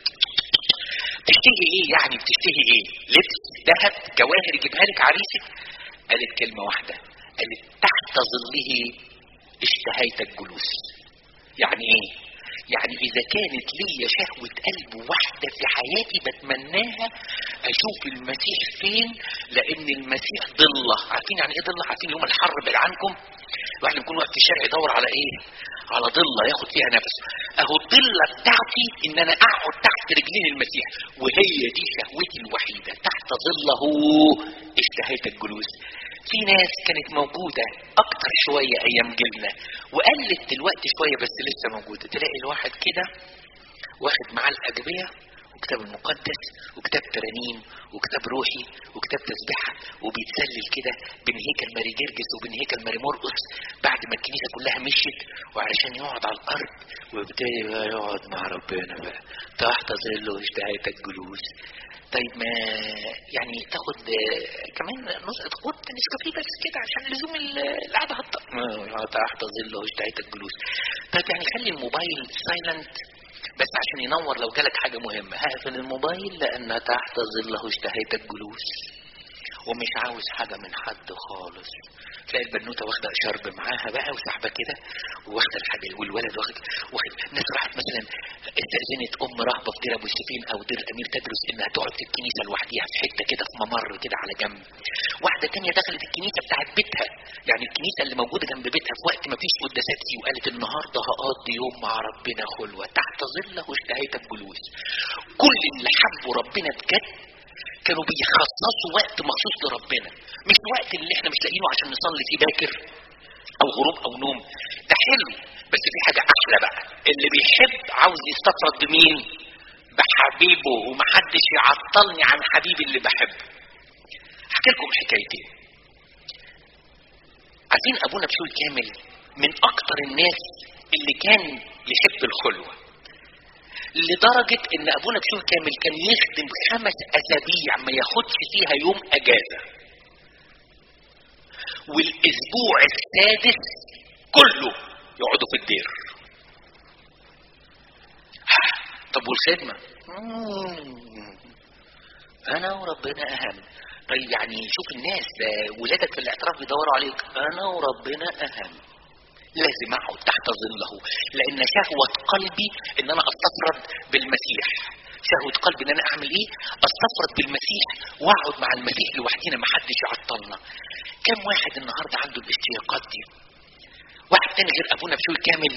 بتشتهي ايه يعني؟ بتشتهي ايه؟ لبس، ذهب، جواهر يجيبها لك عريسك؟ قالت كلمة واحدة، قالت تحت ظله اشتهيت الجلوس. يعني ايه؟ يعني اذا كانت لي شهوة قلب واحدة في حياتي بتمناها اشوف المسيح فين، لان المسيح ضلة. عارفين يعني ايه ضلة؟ عارفين يوم الحر بعيد عنكم الواحد يكون واقف في الشارع يدور على ايه؟ على ضلة ياخد فيها نفس. اهو الضلة بتاعتي ان انا اقعد تحت رجلين المسيح، وهي دي شهوتي الوحيدة، تحت ظله اشتهيت الجلوس. في ناس كانت موجودة اكتر شوية ايام جيلنا وقلت دلوقتي شوية بس لسه موجودة. تلاقي الواحد كده واخد معاه الاجبية وكتاب المقدس وكتاب ترانيم وكتاب روحي وكتاب تسبيحة وبيتسلل كده بين هيكل ماري جرجس وبين هيكل ماري مرقس بعد ما الكنيسة كلها مشيت، وعلشان يقعد على الارض ويبتدي يقعد مع ربنا بقى تحت ظله اشتهيت الجلوس. طيب ما يعني تاخد كمان نص خد نسكافيه بس كده عشان لزوم القعده تحت ظله اشتهيت الجلوس. طيب يعني خلي الموبايل سايلنت بس عشان ينور لو جالك حاجه مهمه، هقفل الموبايل لان تحت ظله اشتهيت الجلوس. ومش عاوز حاجه من حد خالص. تلاقي البنوته واخده شرب معاها بقى وسحبه كده واخده الحاجه، والولد واخد ناس راحت مثلا استاذنت راهبه في دير ابو سفين او دير الامير تدرس انها تقعد في الكنيسه لوحديها في حته كده في ممر كده على جنب. واحده تانية دخلت الكنيسه بتاعت بيتها، يعني الكنيسه اللي موجوده جنب بيتها في وقت ما فيش قداسات فيه، وقالت النهارده هقضي يوم مع ربنا خلوه تحت ظله اشتهيت الجلوس. كل اللي حبوا ربنا بجد كانوا بيخصصوا وقت مخصوص لربنا، مش وقت اللي احنا مش لاقيينه عشان نصلي فيه باكر او غروب او نوم. ده حلو بس في حاجة احلى بقى، اللي بيحب عاوز يستطرد بمين؟ بحبيبه، ومحدش يعطلني عن حبيبي اللي بحبه. احكي لكم حكايتين. عارفين ابونا بشوي كامل من اكتر الناس اللي كان يحب الخلوة، لدرجة ان ابونا بشوي كامل كان يخدم 5 اسابيع ما ياخدش فيها يوم اجازة، والاسبوع السادس كله يقعدوا في الدير. طب والخدمة؟ انا وربنا اهم. طيب يعني شوف الناس ولادك في الاعتراف بيدوروا عليك، انا وربنا اهم. لازم اقعد تحت ظله، لان شهوة قلبي ان انا استفرد بالمسيح. شهوة قلبي ان انا اعمل ايه؟ استفرد بالمسيح واقعد مع المسيح لوحدينا ما حدش يعطلنا. كم واحد النهاردة عنده الاشتياقات دي؟ واحد تاني غير ابونا بشوي كامل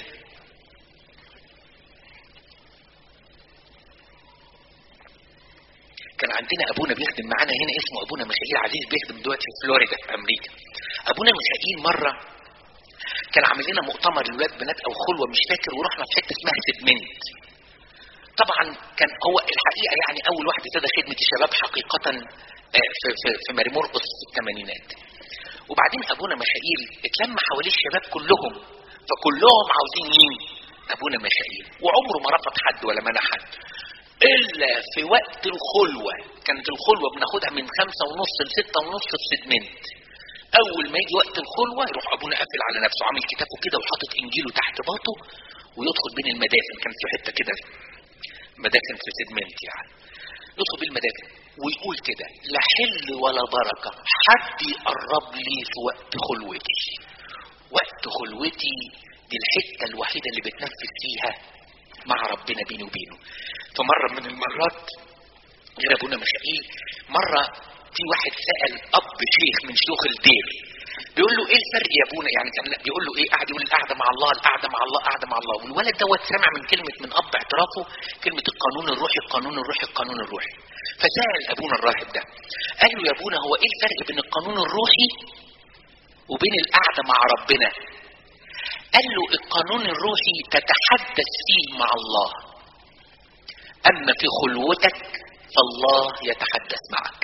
كان عندنا ابونا بيخدم معانا هنا اسمه ابونا ميخائيل عزيز، بيخدم دلوقتي في فلوريدا في امريكا. ابونا ميخائيل مرة كان عامل لنا مؤتمر لولاد بنات او خلوة مش فاكر، ورحنا في حته اسمها سيدمنت. طبعا كان هو الحقيقه يعني اول واحد ابتدى خدمه الشباب حقيقه في ماري مرقس في الثمانينات. وبعدين ابونا ميخائيل اتلم حواليه الشباب كلهم، فكلهم عاوزين مين؟ ابونا ميخائيل. وعمره ما رفض حد ولا منع حد، الا في وقت الخلوه. كانت الخلوه بناخدها من 5:30 ل 6:30 في سيدمنت. اول ما يجي وقت الخلوه يروح ابونا قافل على نفسه، عامل كتابه كده وحاطط انجيله تحت باطه ويدخل بين المدافن. كان في حته كده مدافن في سيدمنت يعني، يدخل بين المدافن ويقول كده: لا حل ولا بركه حد يقرب لي في وقت خلوتي. وقت خلوتي دي الحته الوحيده اللي بتنفذ فيها مع ربنا بيني وبينه. فمره من المرات غير ابونا ميخائيل، مره في واحد سأل اب شيخ من شيوخ الدير، بيقول له ايه الفرق يا ابونا؟ يعني كان بيقول له ايه، قاعد يقول القعده مع الله، القعده مع الله، القعده مع الله. والولد دوت سمع من كلمه من اب اعترافه كلمه القانون الروحي، القانون الروحي، القانون الروحي. فسأل ابونا الراهب ده، قال له يا ابونا هو ايه الفرق بين القانون الروحي وبين القعده مع ربنا؟ قال له القانون الروحي تتحدث فيه مع الله، اما في خلوتك فالله يتحدث معك.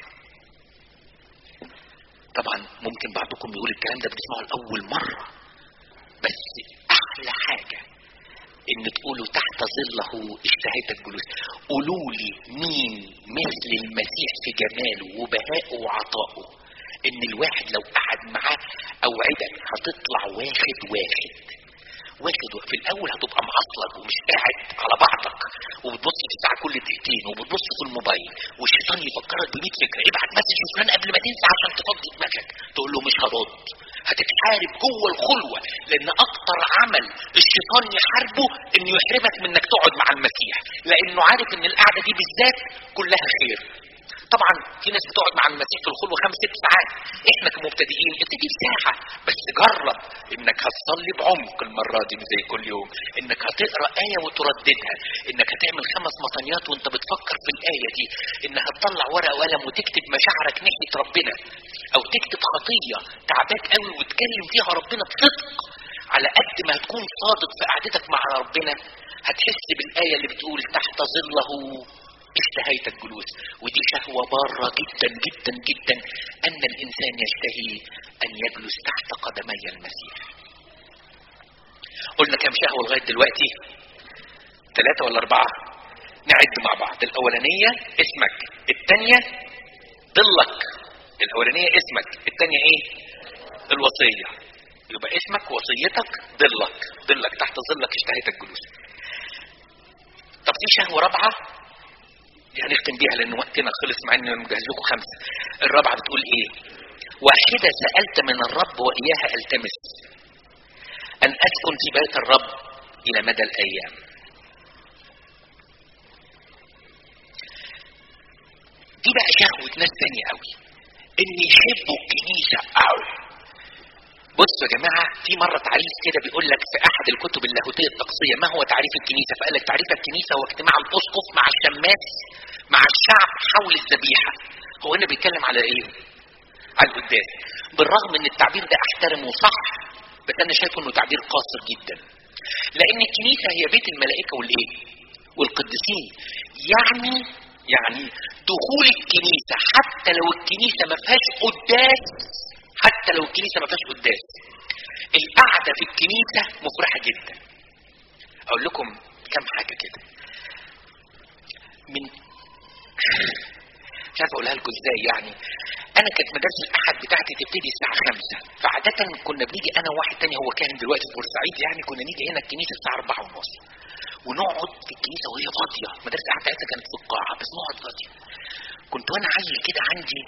طبعا ممكن بعضكم يقول الكلام ده بنسمعه لاول مره، بس احلى حاجه ان تقولوا تحت ظله اشتهيت الجلوس. قولوا لي مين مثل المسيح في جماله وبهائه وعطائه، ان الواحد لو قعد معاه اوعدك هتطلع واخد في الاول هتبقى معصلك ومش قاعد على بعضك وبتبص في الساعه كل دقيقتين وبتبص في الموبايل والشيطان يفكرك ب100 فكره، ابعت مسج لفلان قبل ما تنسى عشان تفضي دماغك، تقول له مش هرد. هتتحارب جوه الخلوه، لان اكتر عمل الشيطان يحاربه انه يحرمك من انك تقعد مع المسيح، لانه عارف ان القعده دي بالذات كلها خير. طبعا في ناس بتقعد مع المسيح في الخلوه 5-6 ساعات، احنا كمبتدئين ابتدي بساعه بس. جرب انك هتصلي بعمق المره دي زي كل يوم، انك هتقرا ايه وترددها، انك هتعمل 5 مطنيات وانت بتفكر في الايه دي، انك هتطلع ورقه وقلم وتكتب مشاعرك ناحيه ربنا، او تكتب خطيه تعباك قوي وتكلم فيها ربنا بصدق. على قد ما هتكون صادق في قعدتك مع ربنا هتحس بالايه اللي بتقول تحت ظله اشتهيت الجلوس. ودي شهوة بارة جدا جدا جدا ان الانسان يشتهي ان يجلس تحت قدمي المسيح. قلنا كم شهوة لغاية دلوقتي؟ 3 ولا 4؟ نعد مع بعض. الاولانية اسمك، الثانية ضلك. الاولانية اسمك، الثانية ايه؟ الوصية. يبقى اسمك، وصيتك، ضلك تحت ظلك اشتهيت الجلوس. طب في شهوة رابعة هنختم بيها لان وقتنا خلص، مع اني مجهز لكم 5. الرابعه بتقول ايه؟ واحده سالت من الرب واياها التمس، ان اسكن في بيت الرب الى مدى الايام. دي بقى شهوه ناس تانية قوي، ان يحبوا الكنيسه قوي. بصوا يا جماعه، في مره تعريف كده بيقول لك في احد الكتب اللاهوتيه الطقسيه ما هو تعريف الكنيسه، فقال لك تعريف الكنيسه هو اجتماع الاسقف مع الشماس مع الشعب حول الذبيحه. هو هنا بيتكلم على ايه؟ على القداس. بالرغم ان التعبير ده احترمه صح، بس انا شايفه انه تعبير قاصر جدا، لان الكنيسه هي بيت الملائكه والايه؟ والقديسين. يعني دخول الكنيسه حتى لو الكنيسه ما فيهاش قداس، القعده في الكنيسه مفرحه جدا. اقول لكم كم حاجه كده من مش عارف اقولها لكم ازاي. يعني انا كانت مدارس الاحد بتاعتي تبتدي الساعه 5، فعاده كنا بنيجي انا وواحد تاني هو كان دلوقتي في بورسعيد، يعني كنا نيجي هنا الكنيسه الساعه 4:30 ونقعد في الكنيسه وهي فاضيه. مدارس الاحد بتاعتها كانت في القاعه بس نقعد فاضيه. كنت وانا عيل كده عندي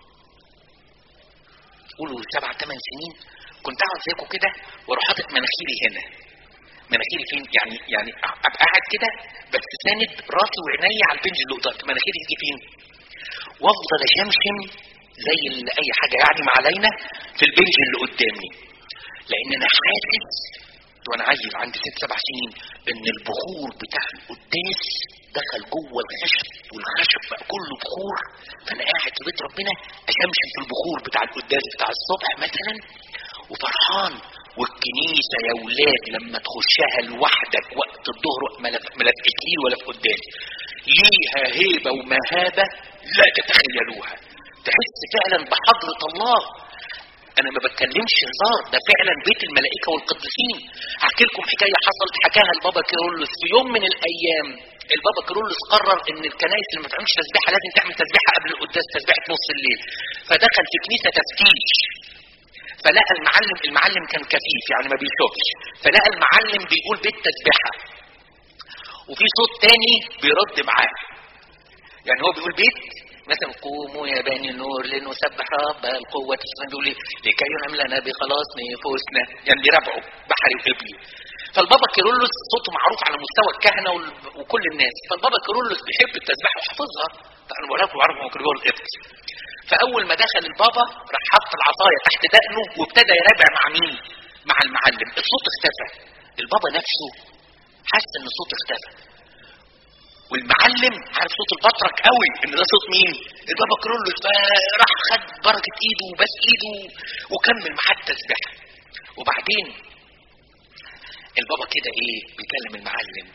قولوا 7-8 سنين، كنت اقعد زيكم كده واروح حاطط مناخيري هنا. مناخيري فين؟ يعني ابقى قاعد كده بس ساند راسي وعيني على البنج اللي قدامي، مناخيري تيجي فين؟ وافضل اشمشم زي اي حاجه يعني ما علينا في البنج اللي قدامي، لان انا حاسس وانا عيل عندي 6-7 سنين ان البخور بتاع القداس دخل جوه الخشب، والخشب بقى كله بخور، فانا قاعد في بيت ربنا اشمشم في البخور بتاع القداس بتاع الصبح مثلا وفرحان. والكنيسه يا ولاد لما تخشها لوحدك وقت الظهر ما في اكليل ولا في قداس، ليها هيبه ومهابه لا تتخيلوها. تحس فعلا بحضره الله. انا ما بتكلمش هزار، ده فعلا بيت الملائكه والقديسين. هحكي لكم حكايه حكاها البابا كيرلس في يوم من الايام. البابا كيرلس قرر ان الكنائس اللي ما تعملش تسبيحه لازم تعمل تسبيحه قبل القداس، تسبيحه نص الليل. فدخل في كنيسه تفتيش، فلقى المعلم كان كفيف يعني ما بيشوفش، فلقى المعلم بيقول بيت تسبيحة وفي صوت تاني بيرد معاه. يعني هو بيقول بيت مثلا قوموا يا بني النور لنسبح رب القوة، بيقول لي لكي ينعم لنا بخلاص نفوسنا، يعني بيربعوا بحري وقبلي. فالبابا كيرلس صوته معروف على مستوى الكهنة وكل الناس، فالبابا كيرلس بيحب التسبيح وحافظها، انا وراكم عارف هو كيرلس القبط. فاول ما دخل البابا راح حط العصايه تحت دقنه وابتدى يراجع مع مين؟ مع المعلم. الصوت اختفى، البابا نفسه حس ان الصوت اختفى، والمعلم عارف صوت البطرك قوي ان ده صوت مين؟ البابا كيرلس. فراح خد بركه ايده وبس ايده وكمل معاه التسبيح. وبعدين البابا كده ايه بيكلم المعلم،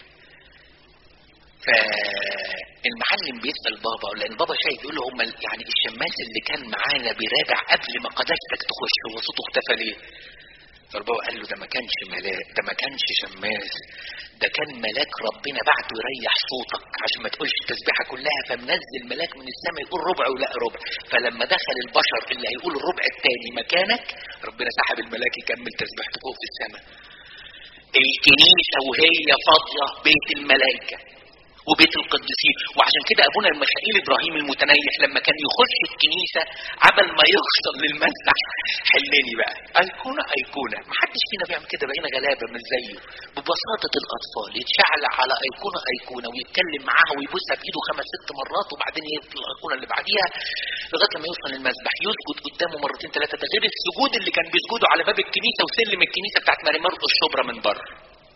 فالمعلم بيسأل بابا لان بابا شايف يقول له هم يعني الشماس اللي كان معانا بيراجع قبل ما قداستك تخش هو صوته اختفى ليه؟ فالبابا قال له ده ما كانش ملاك، ده ما كانش شماس، ده كان ملاك ربنا بعته يريح صوتك عشان ما تقولش التسبيحه كلها، فمنزل ملاك من السماء يقول ربع ولا ربع، فلما دخل البشر اللي هيقول الربع الثاني مكانك ربنا سحب الملاك يكمل تسبيحته فوق في السماء. الكنيسه وهي فاضيه بيت الملائكه وبيت القديسين. وعشان كده ابونا الميخائيل ابراهيم المتنيح لما كان يخش الكنيسه عبل ما يوصل للمسبح حلني بقى ايقونه. ما حدش فينا بيعمل كده، بقينا غلابه مش زيه. ببساطه الاطفال يتشعل على ايقونه ويتكلم معاها ويبوسها بايده 5-6 مرات، وبعدين يقفل الايقونه اللي بعديها لغايه لما يوصل للمسبح يسجد قدامه 2-3. ده غير السجود اللي كان بيسجدوا على باب الكنيسه وسلم الكنيسه بتاعت ماري مرقس الشبرا من بره.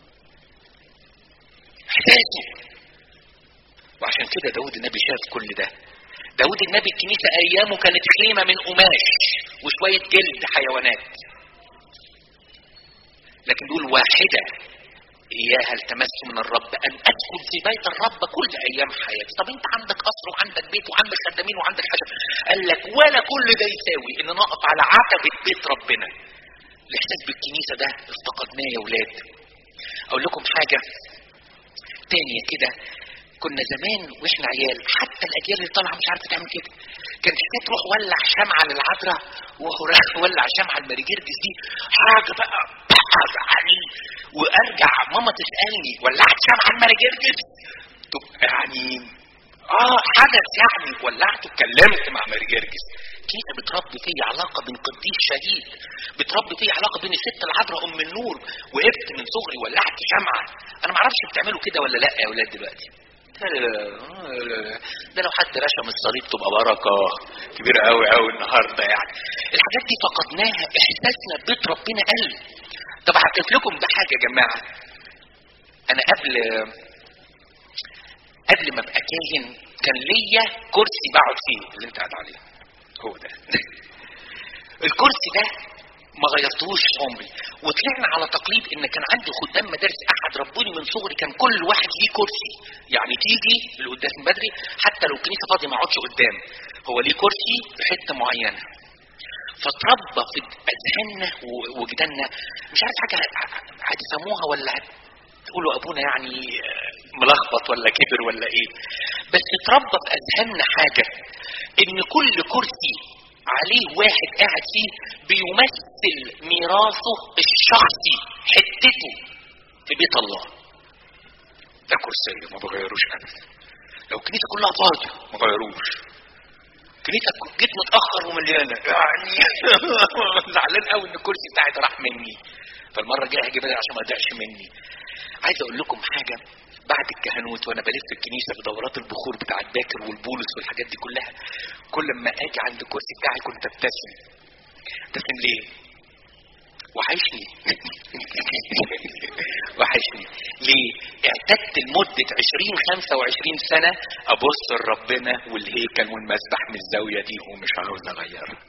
احساسه. وعشان كده داود النبي شاف كل ده. داود النبي الكنيسة ايامه كانت خيمة من قماش وشوية جلد حيوانات، لكن دول واحدة اياها التمس من الرب ان ادخل في بيت الرب كل ايام حياتي. طب انت عندك قصر وعندك بيت وعندك خدامين وعندك حاجة، قال لك ولا كل ده يساوي ان نقف على عتبة بيت ربنا. الاحساس بالكنيسة ده افتقدناه يا ولاد. اقول لكم حاجة تانية كده، كنا زمان واحنا عيال حتى الاجيال اللي طالعه مش عارفه تعمل كده، كانت تروح ولع شمعه للعذراء وراح ولع شمعه الماريجيرجس دي حاجه بقى يعني، وارجع ماما تسالني ولعت شمعه الماريجيرجس؟ يعني حدث يعني ولعت اتكلمت مع ماريجيرجس. كده بتربي فيه علاقه بين قديس شهيد، بتربي فيه علاقه بين الست العذراء ام النور، وقفت من صغري ولعت شمعه. انا ما اعرفش بتعملوا كده ولا لا يا اولاد دلوقتي؟ ده لو حد رشم الصليب تبقى بركه كبيره قوي قوي النهارده. يعني الحاجات دي فقدناها، احساسنا ببيت ربنا قل. طب هحكي لكم بحاجه يا جماعه، انا قبل ما ابقى كاهن كان ليا كرسي بقعد فيه اللي انت قاعد عليه، هو ده الكرسي ده ما غيرتوش عمري. وطلعنا على تقليد ان كان عندي خدام مدارس احد ربوني من صغري كان كل واحد ليه كرسي، يعني تيجي لقدام من بدري حتى لو الكنيسه فاضيه ما اقعدش قدام، هو ليه كرسي في حته معينه. فتربى في اذهاننا وجداننا، مش عارف حاجه هتسموها ولا هتقولوا ابونا يعني ملخبط ولا كبر ولا ايه، بس اتربى في اذهاننا حاجه ان كل كرسي عليه واحد قاعد فيه بيمثل ميراثه الشخصي، حتته في بيت الله. ده كرسي ما بغيروش ابدا، لو الكنيسه كلها فاضيه ما غيروش. الكنيسه جيت متاخر ومليانه يعني زعلان قوي ان الكرسي بتاعي راح مني، فالمره الجايه هجيب عشان ما يضيعش مني. عايز اقول لكم حاجه، بعد الكهنوت وانا بلف الكنيسه في دورات البخور بتاع الباكر والبولس والحاجات دي كلها، كل ما اجي عند الكرسي بتاعي كنت ابتسم. ابتسم ليه؟ وحشني وحشني ليه؟ اعتدت لمده 20-25 سنه ابص لربنا والهيكل والمسبح من الزاويه دي ومش عاوز اغيرها.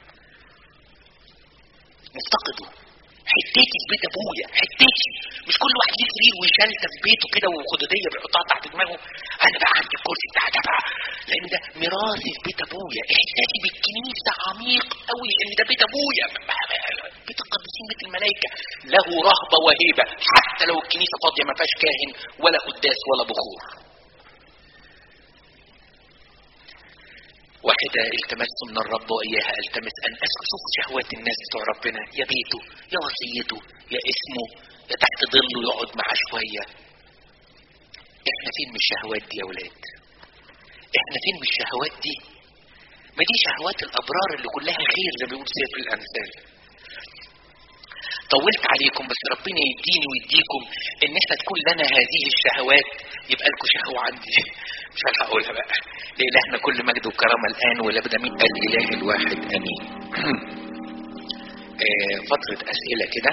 مفتقده حتتي في بيت ابويا، حتتي مش كل واحد ليه سرير وشلته في بيته كده وخدوديه بيحطها تحت دماغه. انا بقى عندي الكرسي بتاع ده بقى لان ده ميراثي في بيت ابويا. احساسي بالكنيسه عميق قوي ان ده بيت ابويا، بيت القديسين بيت الملائكه، له رهبه وهيبه حتى لو الكنيسه فاضيه ما فيهاش كاهن ولا قداس ولا بخور. واحدة التمست من الرب وإياها التمس أن أسكن. شوف شهوات الناس بتوع ربنا، يا بيته يا وصيته يا اسمه يا تحت ظله يقعد معاه شوية. احنا فين من الشهوات دي يا ولاد؟ احنا فين من الشهوات دي؟ ما دي شهوات الأبرار اللي كلها خير زي ما بيقول سيف الأمثال. طولت عليكم بس ربنا يديني ويديكم ان احنا تكون لنا هذه الشهوات. يبقى لكم شهوة عندي مش هقولها بقى. لإلهنا كل مجد وكرامة الآن ولابد من الإله الواحد أمين. فترة أسئلة كده.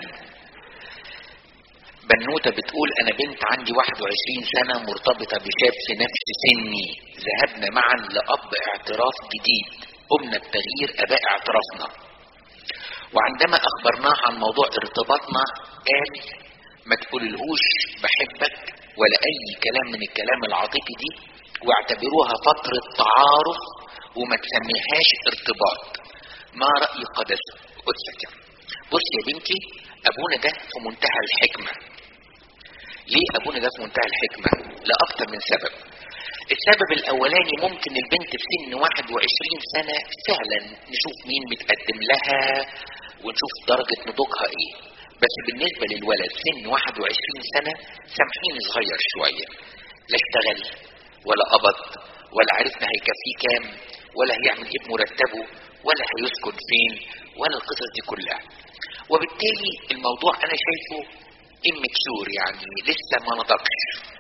بنوتة بتقول أنا بنت عندي 21 سنة مرتبطة بشاب في نفس سني، ذهبنا معا لأب اعتراف جديد، قمنا بتغيير أباء اعترافنا، وعندما أخبرناه عن موضوع ارتباطنا قال ما تقوللهوش بحبك ولا أي كلام من الكلام العاطفي دي، واعتبروها فترة تعارف وما تسميهاش ارتباط. ما رأي قدسك؟ بص يا بنتي، أبونا ده في منتهى الحكمة. ليه أبونا ده في منتهى الحكمة؟ لأكثر من سبب. السبب الأولاني ممكن البنت في سن 21 سنة فعلا نشوف مين متقدم لها ونشوف درجة نضوجها ايه، بس بالنسبة للولد سن 21 سنة سامحيني صغير شوية، لا اشتغل ولا قبض ولا عرفنا هيكفيه كام ولا هيعمل ايه بمرتبه ولا هيسكن فين ولا القصص دي كلها، وبالتالي الموضوع انا شايفه immature، يعني لسه ما نضجش.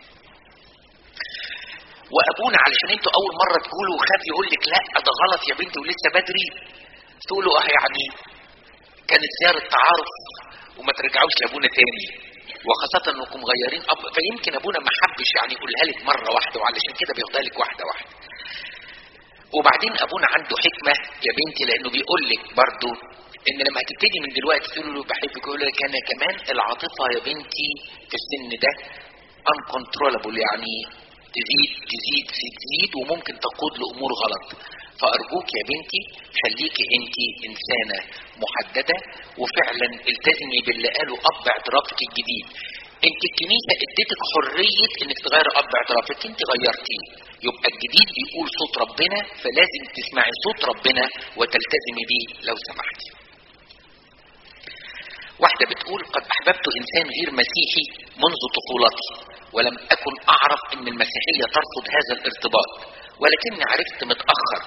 وابونا علشان انتوا اول مرة تقولوا خاف يقول لك لا ده غلط يا بنتي ولسه بدري، تقولوا يعني كانت زيارة تعارف وما ترجعوش لابونا تاني، وخاصة انكم مغيرين اب، فيمكن ابونا ما حبش يعني يقولها لك مرة واحدة وعلشان كده بياخدها لك واحدة واحدة. وبعدين ابونا عنده حكمة يا بنتي، لانه بيقول لك برضو ان لما هتبتدي من دلوقتي تقول له بحبك يقول لك انا كمان العاطفة يا بنتي في السن ده uncontrollable، يعني تزيد وممكن تقود لامور غلط. فارجوك يا بنتي خليكي انت انسانة محددة وفعلا التزمي باللي قاله اب اعترافك الجديد. انت الكنيسة اديتك حرية انك تغير اب اعترافك، انت غيرتيه، يبقى الجديد بيقول صوت ربنا فلازم تسمعي صوت ربنا وتلتزمي بيه لو سمحتي. واحدة بتقول قد احببت انسان غير مسيحي منذ طفولتي ولم اكن اعرف ان المسيحية ترفض هذا الارتباط، ولكني عرفت متأخر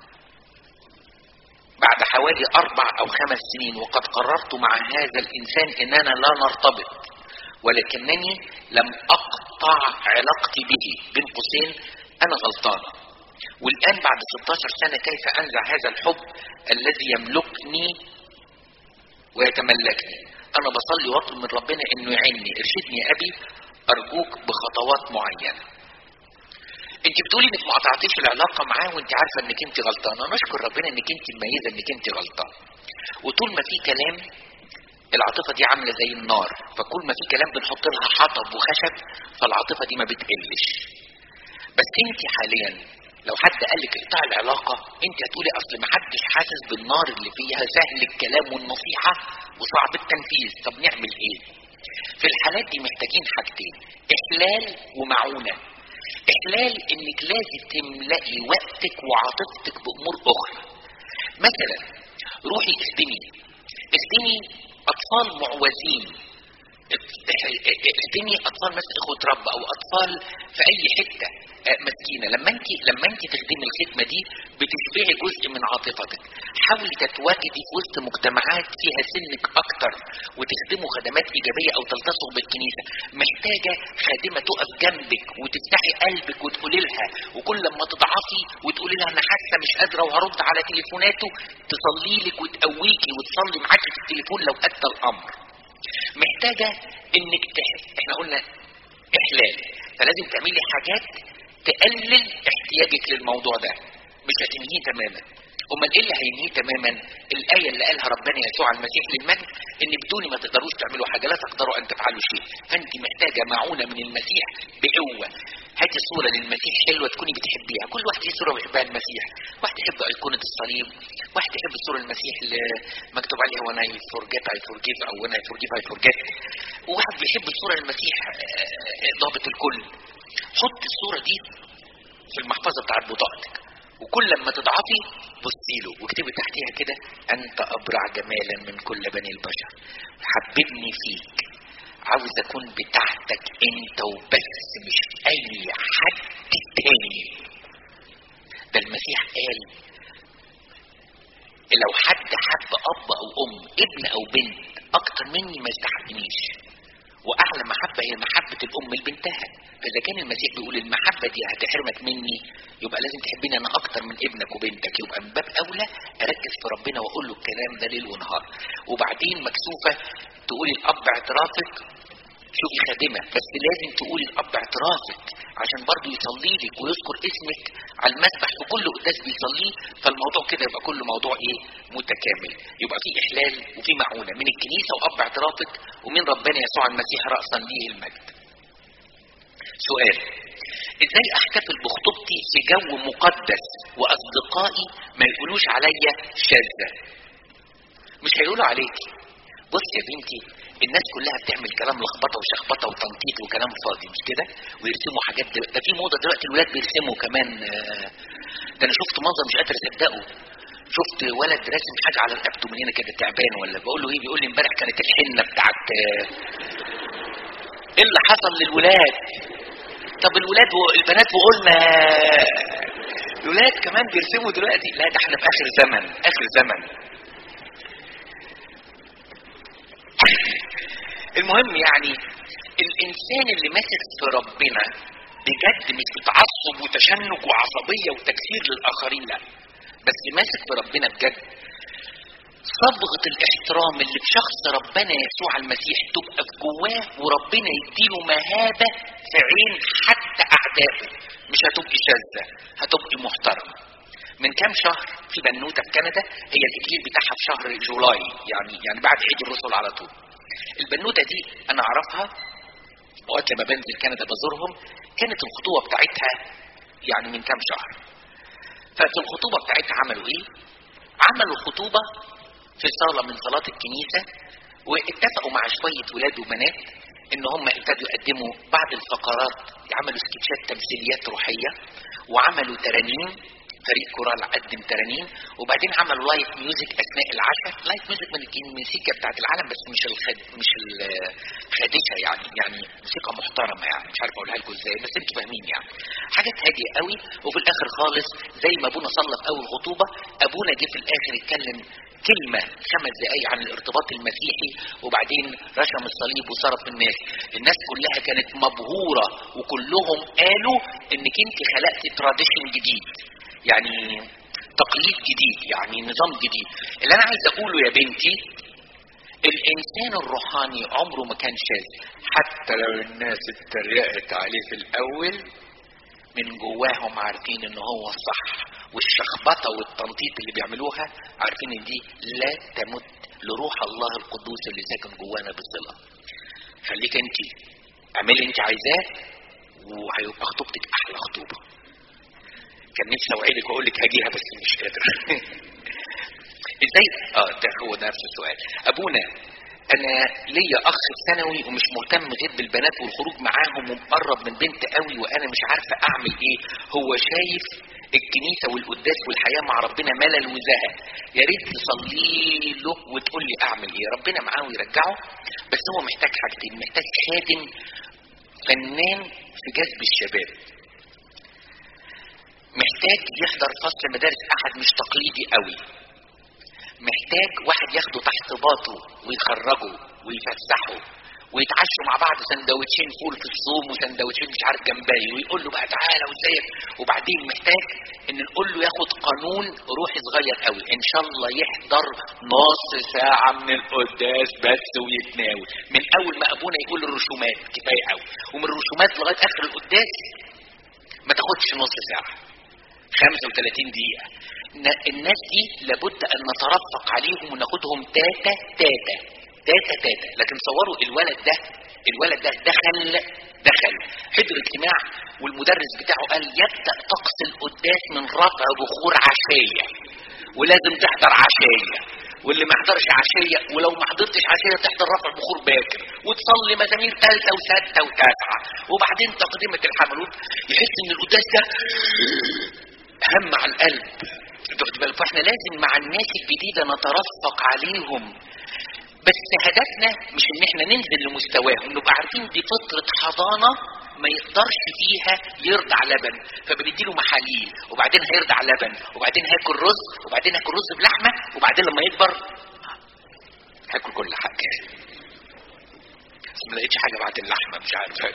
بعد حوالي 4 أو 5 سنين، وقد قررت مع هذا الانسان اننا لا نرتبط، ولكنني لم اقطع علاقتي به، بين قوسين انا غلطانة، والان بعد 16 سنة كيف انزع هذا الحب الذي يملكني ويتملكني؟ انا بصلي واطلب من ربنا انه يعيني، ارشدني يا ابي ارجوك بخطوات معينة. انت بتقولي انك ما قطعتيش العلاقة معاه وانت عارفة انك انت غلطانة، نشكر ربنا انك انت مميزة انك انت غلطانة. وطول ما في كلام، العاطفة دي عاملة زي النار، فكل ما في كلام بنحط لها حطب وخشب فالعاطفة دي ما بتقلش. بس انت حاليا لو حد قالك اقطع العلاقة انت هتقولي اصل ما حدش حاسس بالنار اللي فيها، سهل الكلام والنصيحة وصعب التنفيذ. طب نعمل ايه؟ في الحالات دي محتاجين حاجتين، احلال ومعونة. احلال انك لازم تملئي وقتك وعاطفتك بامور اخرى. مثلا روحي اخدمي اطفال معوزين، اخدمي اطفال مثل اخوة رب او اطفال في اي حتة مسكينة. لما انت تخدمي الخدمة دي بتشبعي جزء من عاطفتك. حاولي تتواجدي في وسط مجتمعات فيها سنك اكتر وتخدموا خدمات ايجابية او تلتصقوا بالكنيسة. محتاجة خادمة تقف جنبك وتفتحي قلبك وتقولي لها، وكل لما تضعفي وتقولي لها انا حاسة مش قادرة وهرد على تليفوناته تصلي لك وتقويكي وتصلي معاكي في التليفون لو ادى الامر. محتاجة انك احنا قلنا احلال، فلازم تعملي حاجات تقلل احتياجك للموضوع ده، مش هتنهيه تماما. امال ايه اللي هينهيه تماما؟ الايه اللي قالها ربنا يسوع المسيح للمجد ان بدوني ما تقدروش تعملوا حاجه، لا تقدروا ان تفعلوا شيء. فانت محتاجه معونه من المسيح بقوه. هاتي صوره للمسيح حلوه تكوني بتحبيها، كل واحد ليه صوره بيحبها المسيح. واحد يحب ايقونه الصليب، واحد يحب صوره المسيح اللي مكتوب عليها وانا فورجيت اي فورجيف او وانا فورجيف اي فورجيت، وواحد بيحب الصوره المسيح ضابط الكل. حط الصوره دي في المحفظه بتاعت بطاقتك وكل لما تضعفي بصي له واكتبي تحتيها كده: انت ابرع جمالا من كل بني البشر، حببني فيك، عاوز اكون بتاعتك انت وبس، مش اي حد تاني. ده المسيح قال لو حد حب اب او ام، ابن او بنت اكتر مني ما يستحقنيش، واعلى محبه هي محبه الام لبنتها. فاذا كان المسيح بيقول المحبه دي هتحرمك مني، يبقى لازم تحبني انا اكتر من ابنك وبنتك. يبقى من باب اولى اركز في ربنا واقول له الكلام ده ليل ونهار. وبعدين مكسوفه تقولي الاب اعترافك، شوفي خادمه بس لازم تقولي الاب اعترافك عشان برضو يصلي لك ويذكر اسمك على المسبح في كل قداس بيصليه. فالموضوع كده يبقى كل موضوع ايه؟ متكامل. يبقى في احلال وفي معونه من الكنيسه واب اعترافك ومن ربنا يسوع المسيح راسا ليه المجد. سؤال: ازاي احتفل بخطوبتي في جو مقدس واصدقائي ما يقولوش عليا شاذة؟ مش هيقولوا عليكي. بص يا بنتي، الناس كلها بتعمل كلام لخبطه وشخبطه وتنطيط وكلام فاضي، مش كده؟ ويرسموا حاجات ده في موضه دلوقتي الولاد بيرسموا كمان. ده انا شفت منظر مش قادر اصدقه. شفت ولد راسم حاجه على رقبته من هنا كده تعبان، ولا بقول له ايه؟ بيقول لي امبارح كانت الحنه بتاعت ايه اللي حصل للولاد. طب الولاد والبنات وقلنا الولاد كمان بيرسموا دلوقتي. لا ده احنا في اخر زمن، اخر زمن. المهم يعني الانسان اللي ماسك في ربنا بجد مش بتعصب وتشنج وعصبيه وتكسير للاخرين، لا، بس ماسك في ربنا بجد، صبغه الاحترام اللي في شخص ربنا يسوع المسيح تبقى في جواه، وربنا يديله مهابه في عين حتى اعدائه. مش هتبقي شاذه، هتبقي محترمه. من كام شهر في بنوته في كندا، هي الاكليل بتاعها في شهر جولاي، يعني بعد عيد الرسل على طول. البنوته دي انا اعرفها وقت لما بنزل كندا بزورهم. كانت الخطوبه بتاعتها يعني من كام شهر. ففي الخطوبه بتاعتها عملوا ايه؟ عملوا خطوبه في صاله من صالات الكنيسه، واتفقوا مع شويه ولاد وبنات ان هم ابتدوا يقدموا بعض الفقرات، يعملوا سكتشات تمثيليات روحيه، وعملوا ترانيم، فريق كورال قدم ترانيم، وبعدين عملوا لايف ميوزك اثناء العشاء. لايف ميوزك من الموسيقى بتاعت العالم، بس مش الخادشه، يعني موسيقى محترمه، يعني مش عارف اقولها لكم ازاي بس انتوا فاهمين. يعني حاجات هاديه قوي. وفي الاخر خالص زي ما ابونا صلى في اول خطوبه، ابونا جه في الاخر يتكلم كلمه 5 دقايق عن الارتباط المسيحي، وبعدين رشم الصليب وصرف الناس. الناس كلها كانت مبهوره، وكلهم قالوا انك انت خلقتي تراديشن جديد، يعني تقليد جديد، يعني نظام جديد. اللي انا عايز اقوله يا بنتي، الانسان الروحاني عمره ما كان شاذ، حتى لو الناس اتريقت عليه في الاول، من جواهم عارفين ان هو الصح. والشخبطه والتنطيط اللي بيعملوها عارفين ان دي لا تمت لروح الله القدوس اللي ساكن جوانا بالصله. خليك انت اعملي انت عايزاه، وهيبقى خطوبتك احلى خطوبه. كان نفسي اوعدك واقول لك هجيها بس مش قادر. ازاي؟ ده هو نفس السؤال. ابونا، انا ليا اخ في ثانوي ومش مهتم غير بالبنات والخروج معاهم، ومقرب من بنت قوي، وانا مش عارفه اعمل ايه. هو شايف الكنيسه والقداس والحياه مع ربنا ملل وزهق. يا ريت تصلي له وتقول لي اعمل ايه. ربنا معاه ويرجعه، بس هو محتاج حاجتين: محتاج خادم فنان في جذب الشباب، محتاج يحضر فصل مدارس احد مش تقليدي قوي، محتاج واحد ياخده تحت باطه ويخرجه ويفسحه، ويتعشوا مع بعض سندوتشين فول في الصوم وسندوتشين مش عارف جمبري، ويقول له بقى تعالى وازيك. وبعدين محتاج ان نقول له ياخد قانون روحي صغير قوي، ان شاء الله يحضر نص ساعه من القداس بس ويتناول. من اول ما ابونا يقول الرسومات كفايه قوي، ومن الرسومات لغايه اخر القداس ما تاخدش نص ساعه، 35 دقيقه. الناس دي لابد ان نترفق عليهم وناخدهم تاتا تاتا تاتا تاتا. لكن صوروا الولد ده دخل حضر اجتماع، والمدرس بتاعه قال يبدأ طقس القداس من رفع بخور عشية، ولازم تحضر عشية، واللي ما حضرش عشية، ولو ما حضرتش عشية تحضر رفع بخور باكر، وتصلي مزامير 3 و6 و9، وبعدين تقدمة الحمل. يحس ان القداس ده هم على القلب. فاحنا لازم مع الناس الجديدة نترفق عليهم، بس هدفنا مش ان احنا ننزل لمستواهم، نبقى عارفين دي فترة حضانة ما يقدرش فيها يرضع لبن، فبنديله محاليل، وبعدين هيرضع لبن، وبعدين هاكل رز، وبعدين هاكل رز بلحمة، وبعدين لما يكبر هاكل كل حاجة. بس ما لقيتش حاجة بعد اللحمة، مش عارف.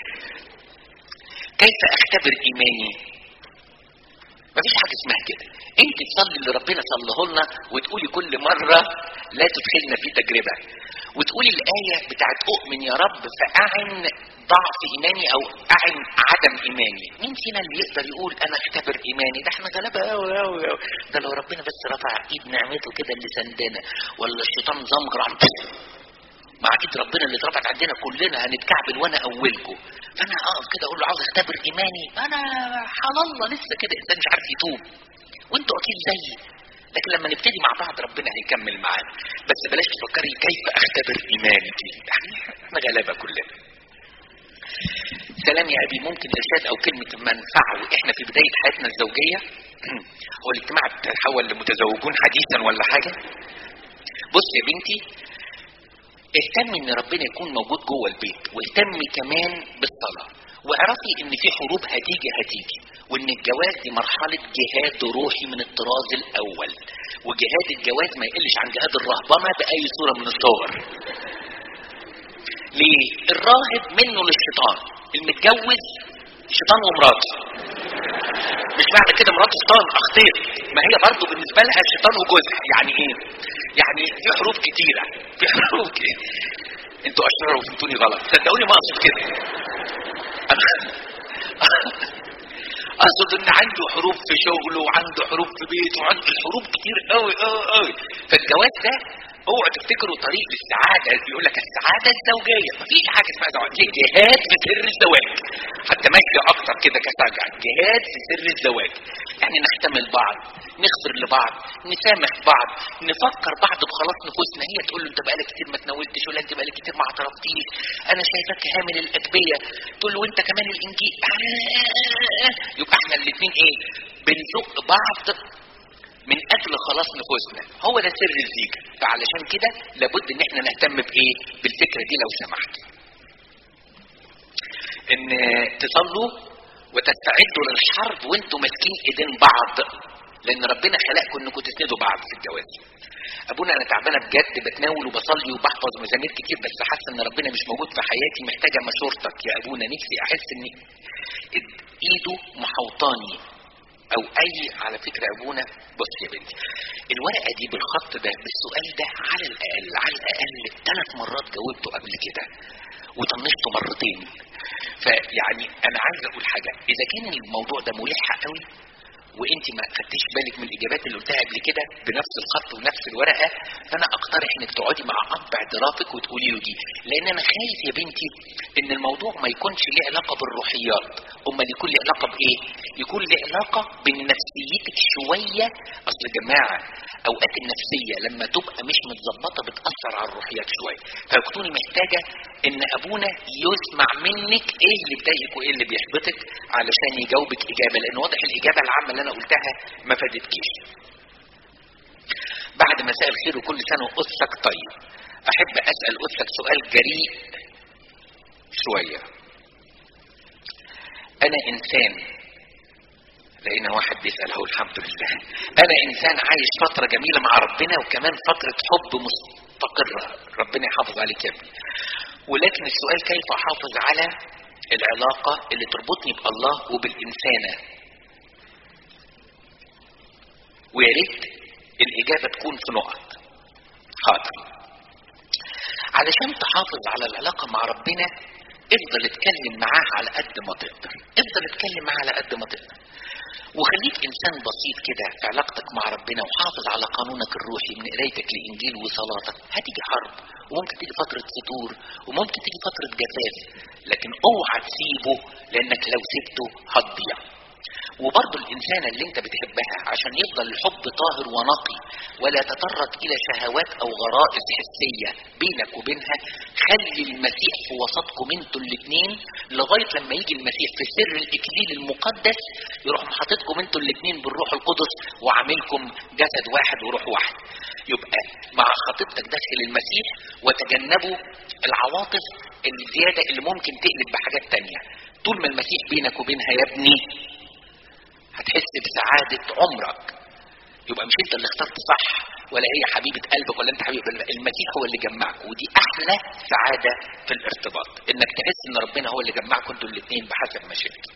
كيف اختبر ايماني؟ مفيش حاجة اسمها كده. انت تصلي اللي ربنا صليه لنا وتقولي كل مرة لا تدخلنا في تجربة، وتقولي الآية بتاعت اؤمن يا رب فأعن ضعف ايماني او اعن عدم ايماني. مين فينا اللي يقدر يقول انا اختبر ايماني؟ ده احنا غلابة قوي قوي قوي. ده لو ربنا بس رفع ايد نعمته كده اللي سندنا، ولا الشيطان زمجر عم مع ايد ربنا اللي اترفعت عندنا كلنا هنتكعبل وانا اولكم. فانا كده اقول له عاوز اختبر ايماني، انا حال الله لسه كده انسان مش عارف يتوب، وانتوا اكيد زيي. لكن لما نبتدي مع بعض ربنا هيكمل معانا. بس بلاش تفكري كيف اختبر ايماني دي، احنا غلابه كلنا. سلام يا ابي، ممكن ارشاد او كلمه منفعه واحنا في بدايه حياتنا الزوجيه؟ هو الاجتماع تحول لمتزوجون حديثا ولا حاجه؟ بص يا بنتي، اهتمي ان ربنا يكون موجود جوه البيت، واهتمي كمان بالصلاه، واعرفي ان في حروب هتيجي وان الجواز دي مرحله جهاد روحي من الطراز الاول، وجهاد الجواز ما يقلش عن جهاد الرهبنه باي صوره من الصور. ليه؟ الراهب منه للشيطان، المتجوز شيطان ومراته. مش معنى كده مراته شيطان اخطيت، ما هي برضه بالنسبه لها شيطان وجوزها. يعني ايه؟ يعني في حروب كتيره، في حروب كتير. انتوا اشرار وفهمتوني غلط، صدقوني ما اقصد كده. اقصد ان عنده حروب في شغله وعنده حروب في بيته وعنده حروب كتير قوي قوي قوي. فالجواز ده اوعوا تفتكروا طريق للسعاده، بيقول لك السعاده الزوجيه، مفيش حاجه اسمها زواج، دي جهاد في سر الزواج. حتى ماشي اكتر كده كسرجع، جهاد في سر الزواج. يعني نحتمل بعض، نغفر لبعض، نسامح بعض، نفكر بعض بخلاص نفوسنا. هي تقول له انت بقالك كتير ما تناولتش، ولا انت بقالك كتير ما اعترفتيش، انا شايفك هامل الاجبيه، تقول له وانت كمان الانجيل. يبقى احنا الاثنين ايه؟ بنزق بعض من اجل خلاص نفوسنا. هو ده سر الزيجة. فعلشان كده لابد ان احنا نهتم بايه؟ بالفكرة دي لو سمحت، ان تصلوا وتستعدوا للحرب وانتوا ماسكين ايدين بعض، لان ربنا خلقكم انكم تسندوا بعض في الجواز. ابونا انا تعبانه بجد، بتناول وبصلي وبحفظ مزامير كتير، بس حاسه ان ربنا مش موجود في حياتي، محتاجه مشورتك يا ابونا. نفسي احس ان ايده محوطاني او اي. على فكره ابونا بص يا بنتي، الورقه دي بالخط ده بالسؤال ده على الاقل 3 مرات جاوبته قبل كده وطنشته مرتين. فيعني انا عايز اقول حاجه، اذا كان الموضوع ده ملح قوي وانت ما خدتيش بالك من الاجابات اللي قلتها قبل كده بنفس الخط ونفس الورقه، فانا اقترح انك تقعدي مع اب اعترافك وتقولي له دي، لان انا خايف يا بنتي ان الموضوع ما يكونش له علاقه بالروحيات، امال يكون له علاقه بايه؟ يكون له علاقه بنفسيتك شويه. اصل يا جماعه اوقات النفسيه لما تبقى مش متظبطه بتاثر على الروحيات شويه، فبتكوني محتاجه ان ابونا يسمع منك ايه اللي بيضايقك وايه اللي بيحبطك علشان يجاوبك اجابه، لان واضح الاجابه العامه اللي انا قلتها ما فادتكيش. بعد مساء الخير وكل سنه وقدسك طيب، احب اسال قدسك سؤال جريء شويه. انا انسان، لقينا واحد بيسال اهو الحمد لله، انا انسان عايش فتره جميله مع ربنا وكمان فتره حب مستقره، ربنا يحافظ عليك يا ابني، ولكن السؤال كيف احافظ على العلاقه اللي تربطني بالله وبالانسانه؟ ويا ريت الاجابه تكون في نقط. حاضر. علشان تحافظ على العلاقه مع ربنا افضل اتكلم معاه على قد ما تقدر، افضل اتكلم معاه على قد ما تقدر، وخليك انسان بسيط كده في علاقتك مع ربنا، وحافظ على قانونك الروحي من قرايتك لانجيل وصلاتك. هتيجي حرب وممكن تيجي فتره فتور وممكن تيجي فتره جفاف، لكن اوعى تسيبه، لانك لو سبته هتضيع. وبرضو الإنسانة اللي انت بتحبها عشان يفضل الحب طاهر ونقي ولا تطرق إلى شهوات أو غرائز حسية بينك وبينها، خلي المسيح في وسطكم انتوا الاثنين لغاية لما يجي المسيح في سر الإكليل المقدس يروح محطتكم انتوا الاثنين بالروح القدس وعاملكم جسد واحد وروح واحد. يبقى مع خطيبتك داخل المسيح، وتجنبوا العواطف الزيادة اللي ممكن تقلب بحاجات تانية. طول ما المسيح بينك وبينها يا ابني هتحس بسعادة عمرك. يبقى مش انت اللي اخترت صح، ولا هي حبيبة قلبك ولا انت حبيب قلبك، المسيح هو اللي جمعك. ودي احلى سعادة في الارتباط، انك تحس ان ربنا هو اللي جمعكم انتوا الاثنين بحسب مشيئته.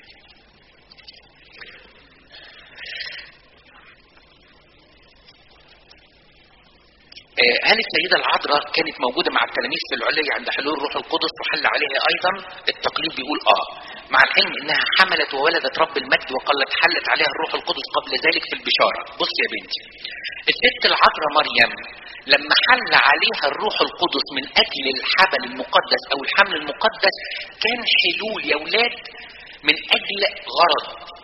هل السيدة العذراء كانت موجودة مع التلاميذ في العلية عند حلول الروح القدس وحل عليها ايضا؟ التقليد بيقول مع العلم انها حملت وولدت رب المجد، وقالت حلت عليها الروح القدس قبل ذلك في البشارة. بص يا بنتي، الست العذراء مريم لما حل عليها الروح القدس من اجل الحبل المقدس او الحمل المقدس، كان حلول يا ولاد من اجل غرض.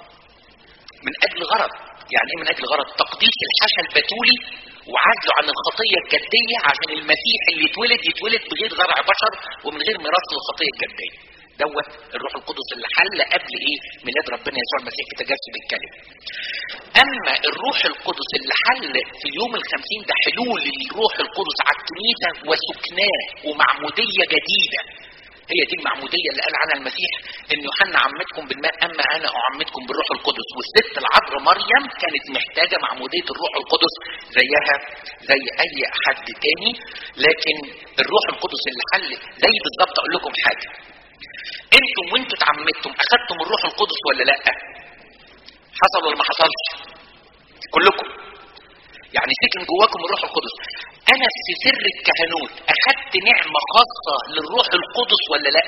من اجل غرض يعني ايه من اجل غرض؟ تقديس الحشا البتولي وعزله عن الخطية الجدية، عشان المسيح اللي يتولد بغير زرع بشر ومن غير ميراث للخطية الجدية. دوت الروح القدس اللي حل قبل ميلاد ربنا يسوع المسيح في تجسد الكلمة. اما الروح القدس اللي حل في اليوم 50 ده حلول الروح القدس على الكنيسة وسكناه ومعمودية جديدة. هي دي المعمودية اللي قال عنها المسيح ان يوحنا عمدكم بالماء اما انا اعمدكم بالروح القدس. والست العذراء مريم كانت محتاجة معمودية الروح القدس زيها زي اي حد تاني. لكن الروح القدس اللي حل زي بالظبط. اقول لكم حاجة، انتم وانتم اتعمدتم اخدتم الروح القدس ولا لا؟ حصل ولا ما حصلش؟ كلكم يعني سكن جواكم الروح القدس. انا في سر الكهنوت اخدت نعمة خاصة للروح القدس ولا لا؟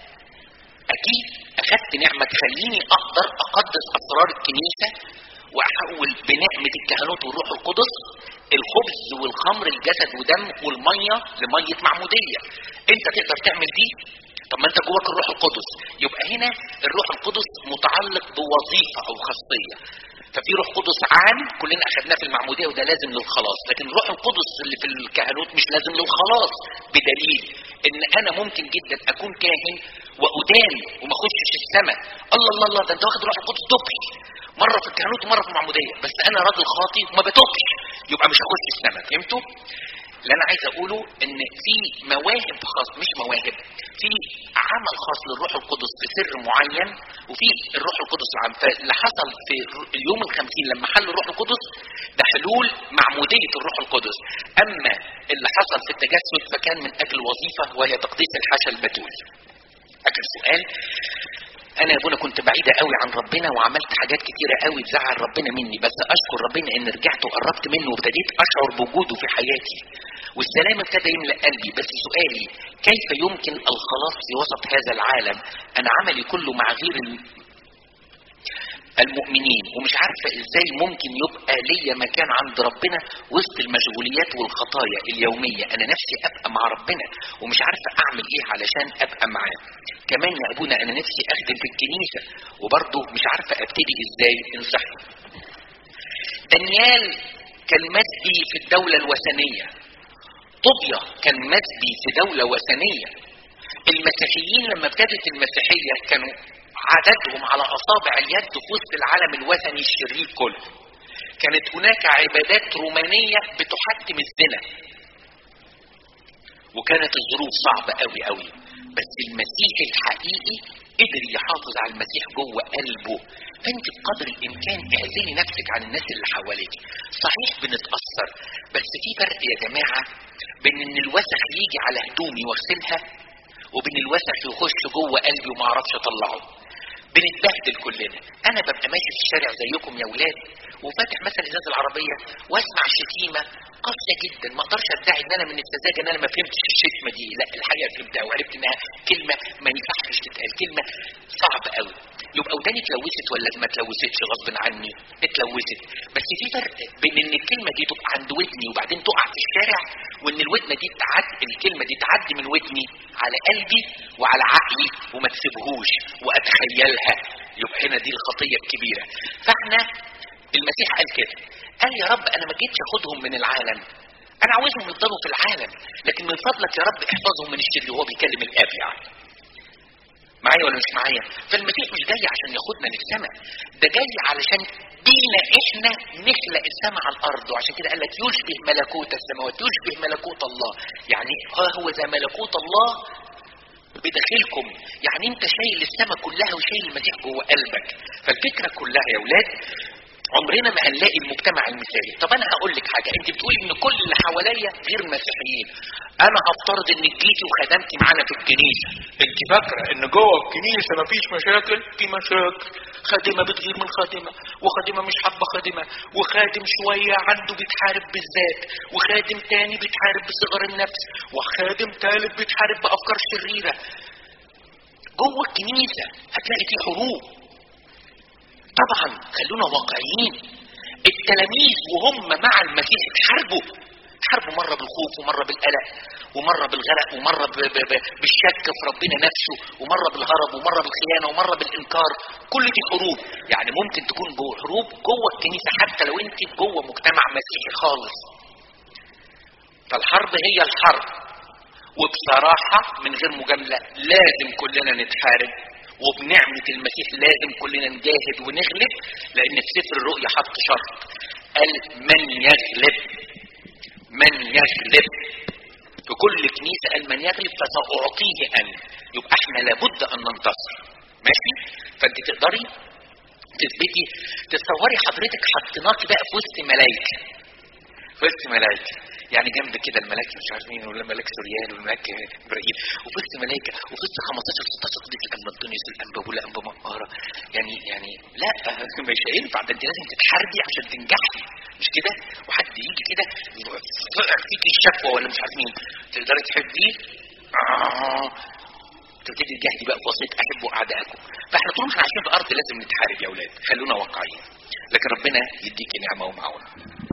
اكيد اخدت نعمة تخليني اقدر اقدس اسرار الكنيسة واحول بنعمة الكهنوت والروح القدس الخبز والخمر الجسد ودم والمية لمية معمودية. انت تقدر تعمل دي؟ طب ما انت جواك الروح القدس. يبقى هنا الروح القدس متعلق بوظيفة او خاصية. ففي روح قدس عام كلنا اخذناه في المعمودية وده لازم للخلاص، لكن الروح القدس اللي في الكهنوت مش لازم للخلاص، بدليل ان انا ممكن جدا اكون كاهن وادان وما اخشش السماء. الله الله الله، ده انت واخد روح القدس دبل، مرة في الكهنوت ومرة في المعمودية، بس انا راجل خاطي وما بتوبش يبقى مش هخش السماء. فهمتوا؟ اللي انا عايز اقوله ان في مواهب خاص، مش مواهب، في عمل خاص للروح القدس في سر معين، وفي الروح القدس العام. فاللي حصل في اليوم 50 لما حل الروح القدس ده حلول معمودية الروح القدس. اما اللي حصل في التجسد فكان من اجل وظيفة وهي تقديس الحشا البتول. اخر سؤال، انا يا ابونا كنت بعيدة قوي عن ربنا وعملت حاجات كتيرة قوي تزعل ربنا مني، بس اشكر ربنا ان رجعت وقربت منه وابتديت اشعر بوجوده في حياتي والسلام ابتدى يملأ قلبي. بس سؤالي، كيف يمكن الخلاص في وسط هذا العالم؟ انا عملي كله مع غير المؤمنين ومش عارفة ازاي ممكن يبقى ليا مكان عند ربنا وسط المشغوليات والخطايا اليومية. انا نفسي ابقى مع ربنا ومش عارفة اعمل ايه علشان ابقى معاه. كمان يا ابونا انا نفسي اخدم في الكنيسة وبرضه مش عارفة ابتدي ازاي، انصحني. دانيال كان مسبي في الدولة الوثنية، طوبيا كان مسبي في دولة وثنية. المسيحيين لما ابتدت المسيحية كانوا عددهم على أصابع اليد في وسط العالم الوثني الشرير كله. كانت هناك عبادات رومانية بتحتم الزنا، وكانت الظروف صعبة قوي قوي، بس المسيح الحقيقي قدر يحافظ على المسيح جوه قلبه. فانت بقدر الامكان اعزلي نفسك عن الناس اللي حواليك. صحيح بنتأثر، بس في فرق يا جماعة بين ان الوسخ يجي على هدومي واغسلها وبين الوسخ يخش جوه قلبي وما اعرفش اطلعه. بنتبهدل كلنا. انا ببقى ماشي في الشارع زيكم يا ولاد وفاتح مثلا ازاز العربيه واسمع شتيمه قاسيه جدا، ما اقدرش ادعي ان انا من السذاجه ان انا ما فهمتش الشتيمه دي، لا الحقيقه فهمتها وعرفت انها كلمه ما ينفعش تتقال، كلمه صعبه قوي. يبقى وداني اتلوثت ولا ما اتلوثتش؟ غصب عني اتلوثت. بس في فرق بين ان الكلمه دي تبقى عند ودني وبعدين تقع في الشارع، وان الودنه دي الكلمه دي تعدي من ودني على قلبي وعلى عقلي وما تسيبهوش واتخيلها يبقى هنا دي الخطيه الكبيره. فاحنا المسيح قال كده، قال يا رب انا ما جيتش اخدهم من العالم، انا عاوزهم يفضلوا في العالم، لكن من فضلك يا رب احفظهم من الشر. وهو بيكلم الاب يعني. معايا ولا مش معايا؟ فالمسيح مش جاي عشان ياخدنا للسماء، ده جاي علشان بينا احنا نخلق السماء على الارض. وعشان كده قال لك يشبه ملكوت السماوات، يشبه ملكوت الله. يعني هو ذا ملكوت الله بداخلكم، يعني انت شايل السماء كلها وشايل المسيح جوه قلبك. فالفكره كلها يا اولاد عمرنا ما هنلاقي المجتمع المثالي. طب انا هقول لك حاجه، انت بتقولي ان كل اللي حواليا غير مسيحيين، انا هفترض انك جيتي وخدمتي معانا في الكنيسه، انت فاكره ان جوه الكنيسه مفيش مشاكل؟ في مشاكل، خادمه بتغير من خادمه، وخادمه مش حابه خادمه، وخادم شويه عنده بيتحارب بالذات، وخادم تاني بيتحارب بصغر النفس، وخادم ثالث بيتحارب بافكار شريره. جوه الكنيسه هتلاقي في حروب. طبعا خلونا واقعيين، التلاميذ وهم مع المسيح اتحاربوا مرة بالخوف، ومرة بالقلق، ومرة بالغرق، ومرة بالشك في ربنا نفسه، ومرة بالهرب، ومرة بالخيانة، ومرة بالإنكار. كل دي حروب. يعني ممكن تكون جوه حروب جوه الكنيسة حتى لو انت جوه مجتمع مسيحي خالص. فالحرب هي الحرب، وبصراحة من غير مجاملة لازم كلنا نتحارب، وبنعمة المسيح لازم كلنا نجاهد ونغلب. لأن في سفر الرؤيا حط شرط، قال من يغلب، من يغلب في كل كنيسة، قال من يغلب فسأعطيه أنا. يبقى احنا لابد أن ننتصر. ماشي؟ فانت تقدري تثبتي، تصوري حضرتك حطيناكي بقى في وسط ملايكة، في وسط ملايكة، يعني جنب كده الملاك مش عارف مين، ولا ملاك سوريان، والملاك ابراهيم، وفي وسط ملائكه، وفي وسط 15 16 قضيه الانبا انطونيوس، الانبا بولا، الانبا مقاره. يعني لا مش هينفع، ده انت لازم تتحاربي عشان تنجحي، مش كده؟ وحد يجي كده يفقع فيكي الشكوى ولا مش عارف مين، تقدري تحبيه؟ تبتدي تجاهدي بقى في وسط احبوا اعدائكم. فاحنا طول ما احنا عايشين في الارض لازم نتحارب يا اولاد، خلونا واقعيين. لكن ربنا يديكي نعمه ومعونه.